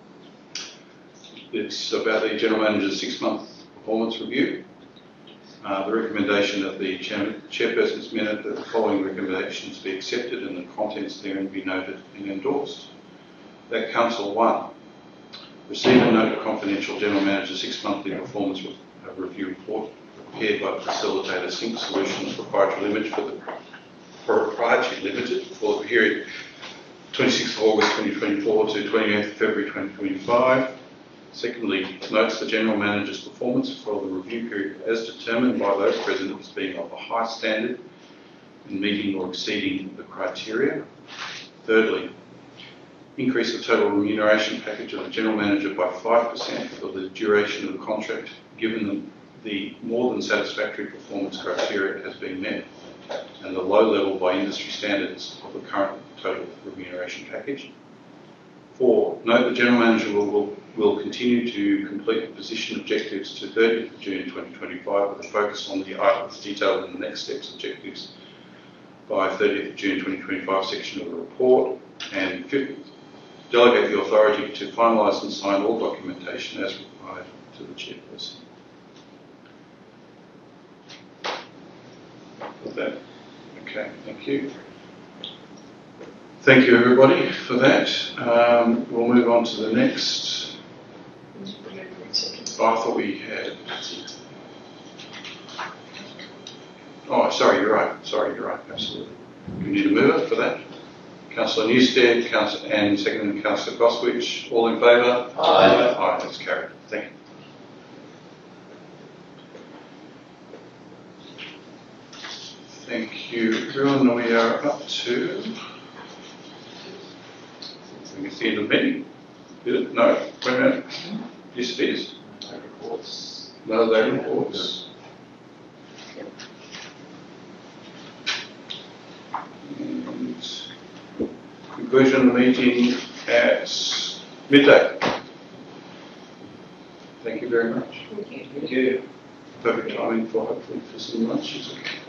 Speaker 1: It's about the General Manager's six-month performance review. Uh, the recommendation of the chair, chairperson's minute that the following recommendations be accepted and the contents therein be noted and endorsed. That Council one, receive and note a confidential General Manager's six-monthly performance re- review report prepared by the facilitator Sync Solutions Proprietary Limited for the Proprietary Limited for the period twenty-sixth of August twenty twenty-four to twenty-eighth of February twenty twenty-five. Secondly, notes the General Manager's performance for the review period as determined by those present as being of a high standard and meeting or exceeding the criteria. Thirdly, increase the total remuneration package of the General Manager by five percent for the duration of the contract, given the, the more than satisfactory performance criteria has been met and the low level by industry standards of the current total remuneration package. Four, note the General Manager will, will, will continue to complete the position objectives to thirtieth of June twenty twenty-five with a focus on the items detailed in the next steps objectives by thirtieth of June twenty twenty-five section of the report. And fifth, delegate the authority to finalise and sign all documentation as required to the chairperson. With that, okay, thank you. Thank you, everybody, for that. Um, we'll move on to the next. Oh, I thought we had. Oh, sorry, you're right. Sorry, you're right. Absolutely. We need a mover for that. Councillor Newstead, Councillor and second Councillor Goswich. All in favour?
Speaker 3: Aye.
Speaker 1: Aye, that's carried. Thank you. Thank you, everyone. We are up to. I think it's the end of the meeting. Did it? No? Wait a minute. Yes, it is.
Speaker 3: No reports.
Speaker 1: No, they reports. And conclusion of the meeting at midday. Thank you very much.
Speaker 3: Thank you.
Speaker 1: Perfect timing for hopefully for some lunches.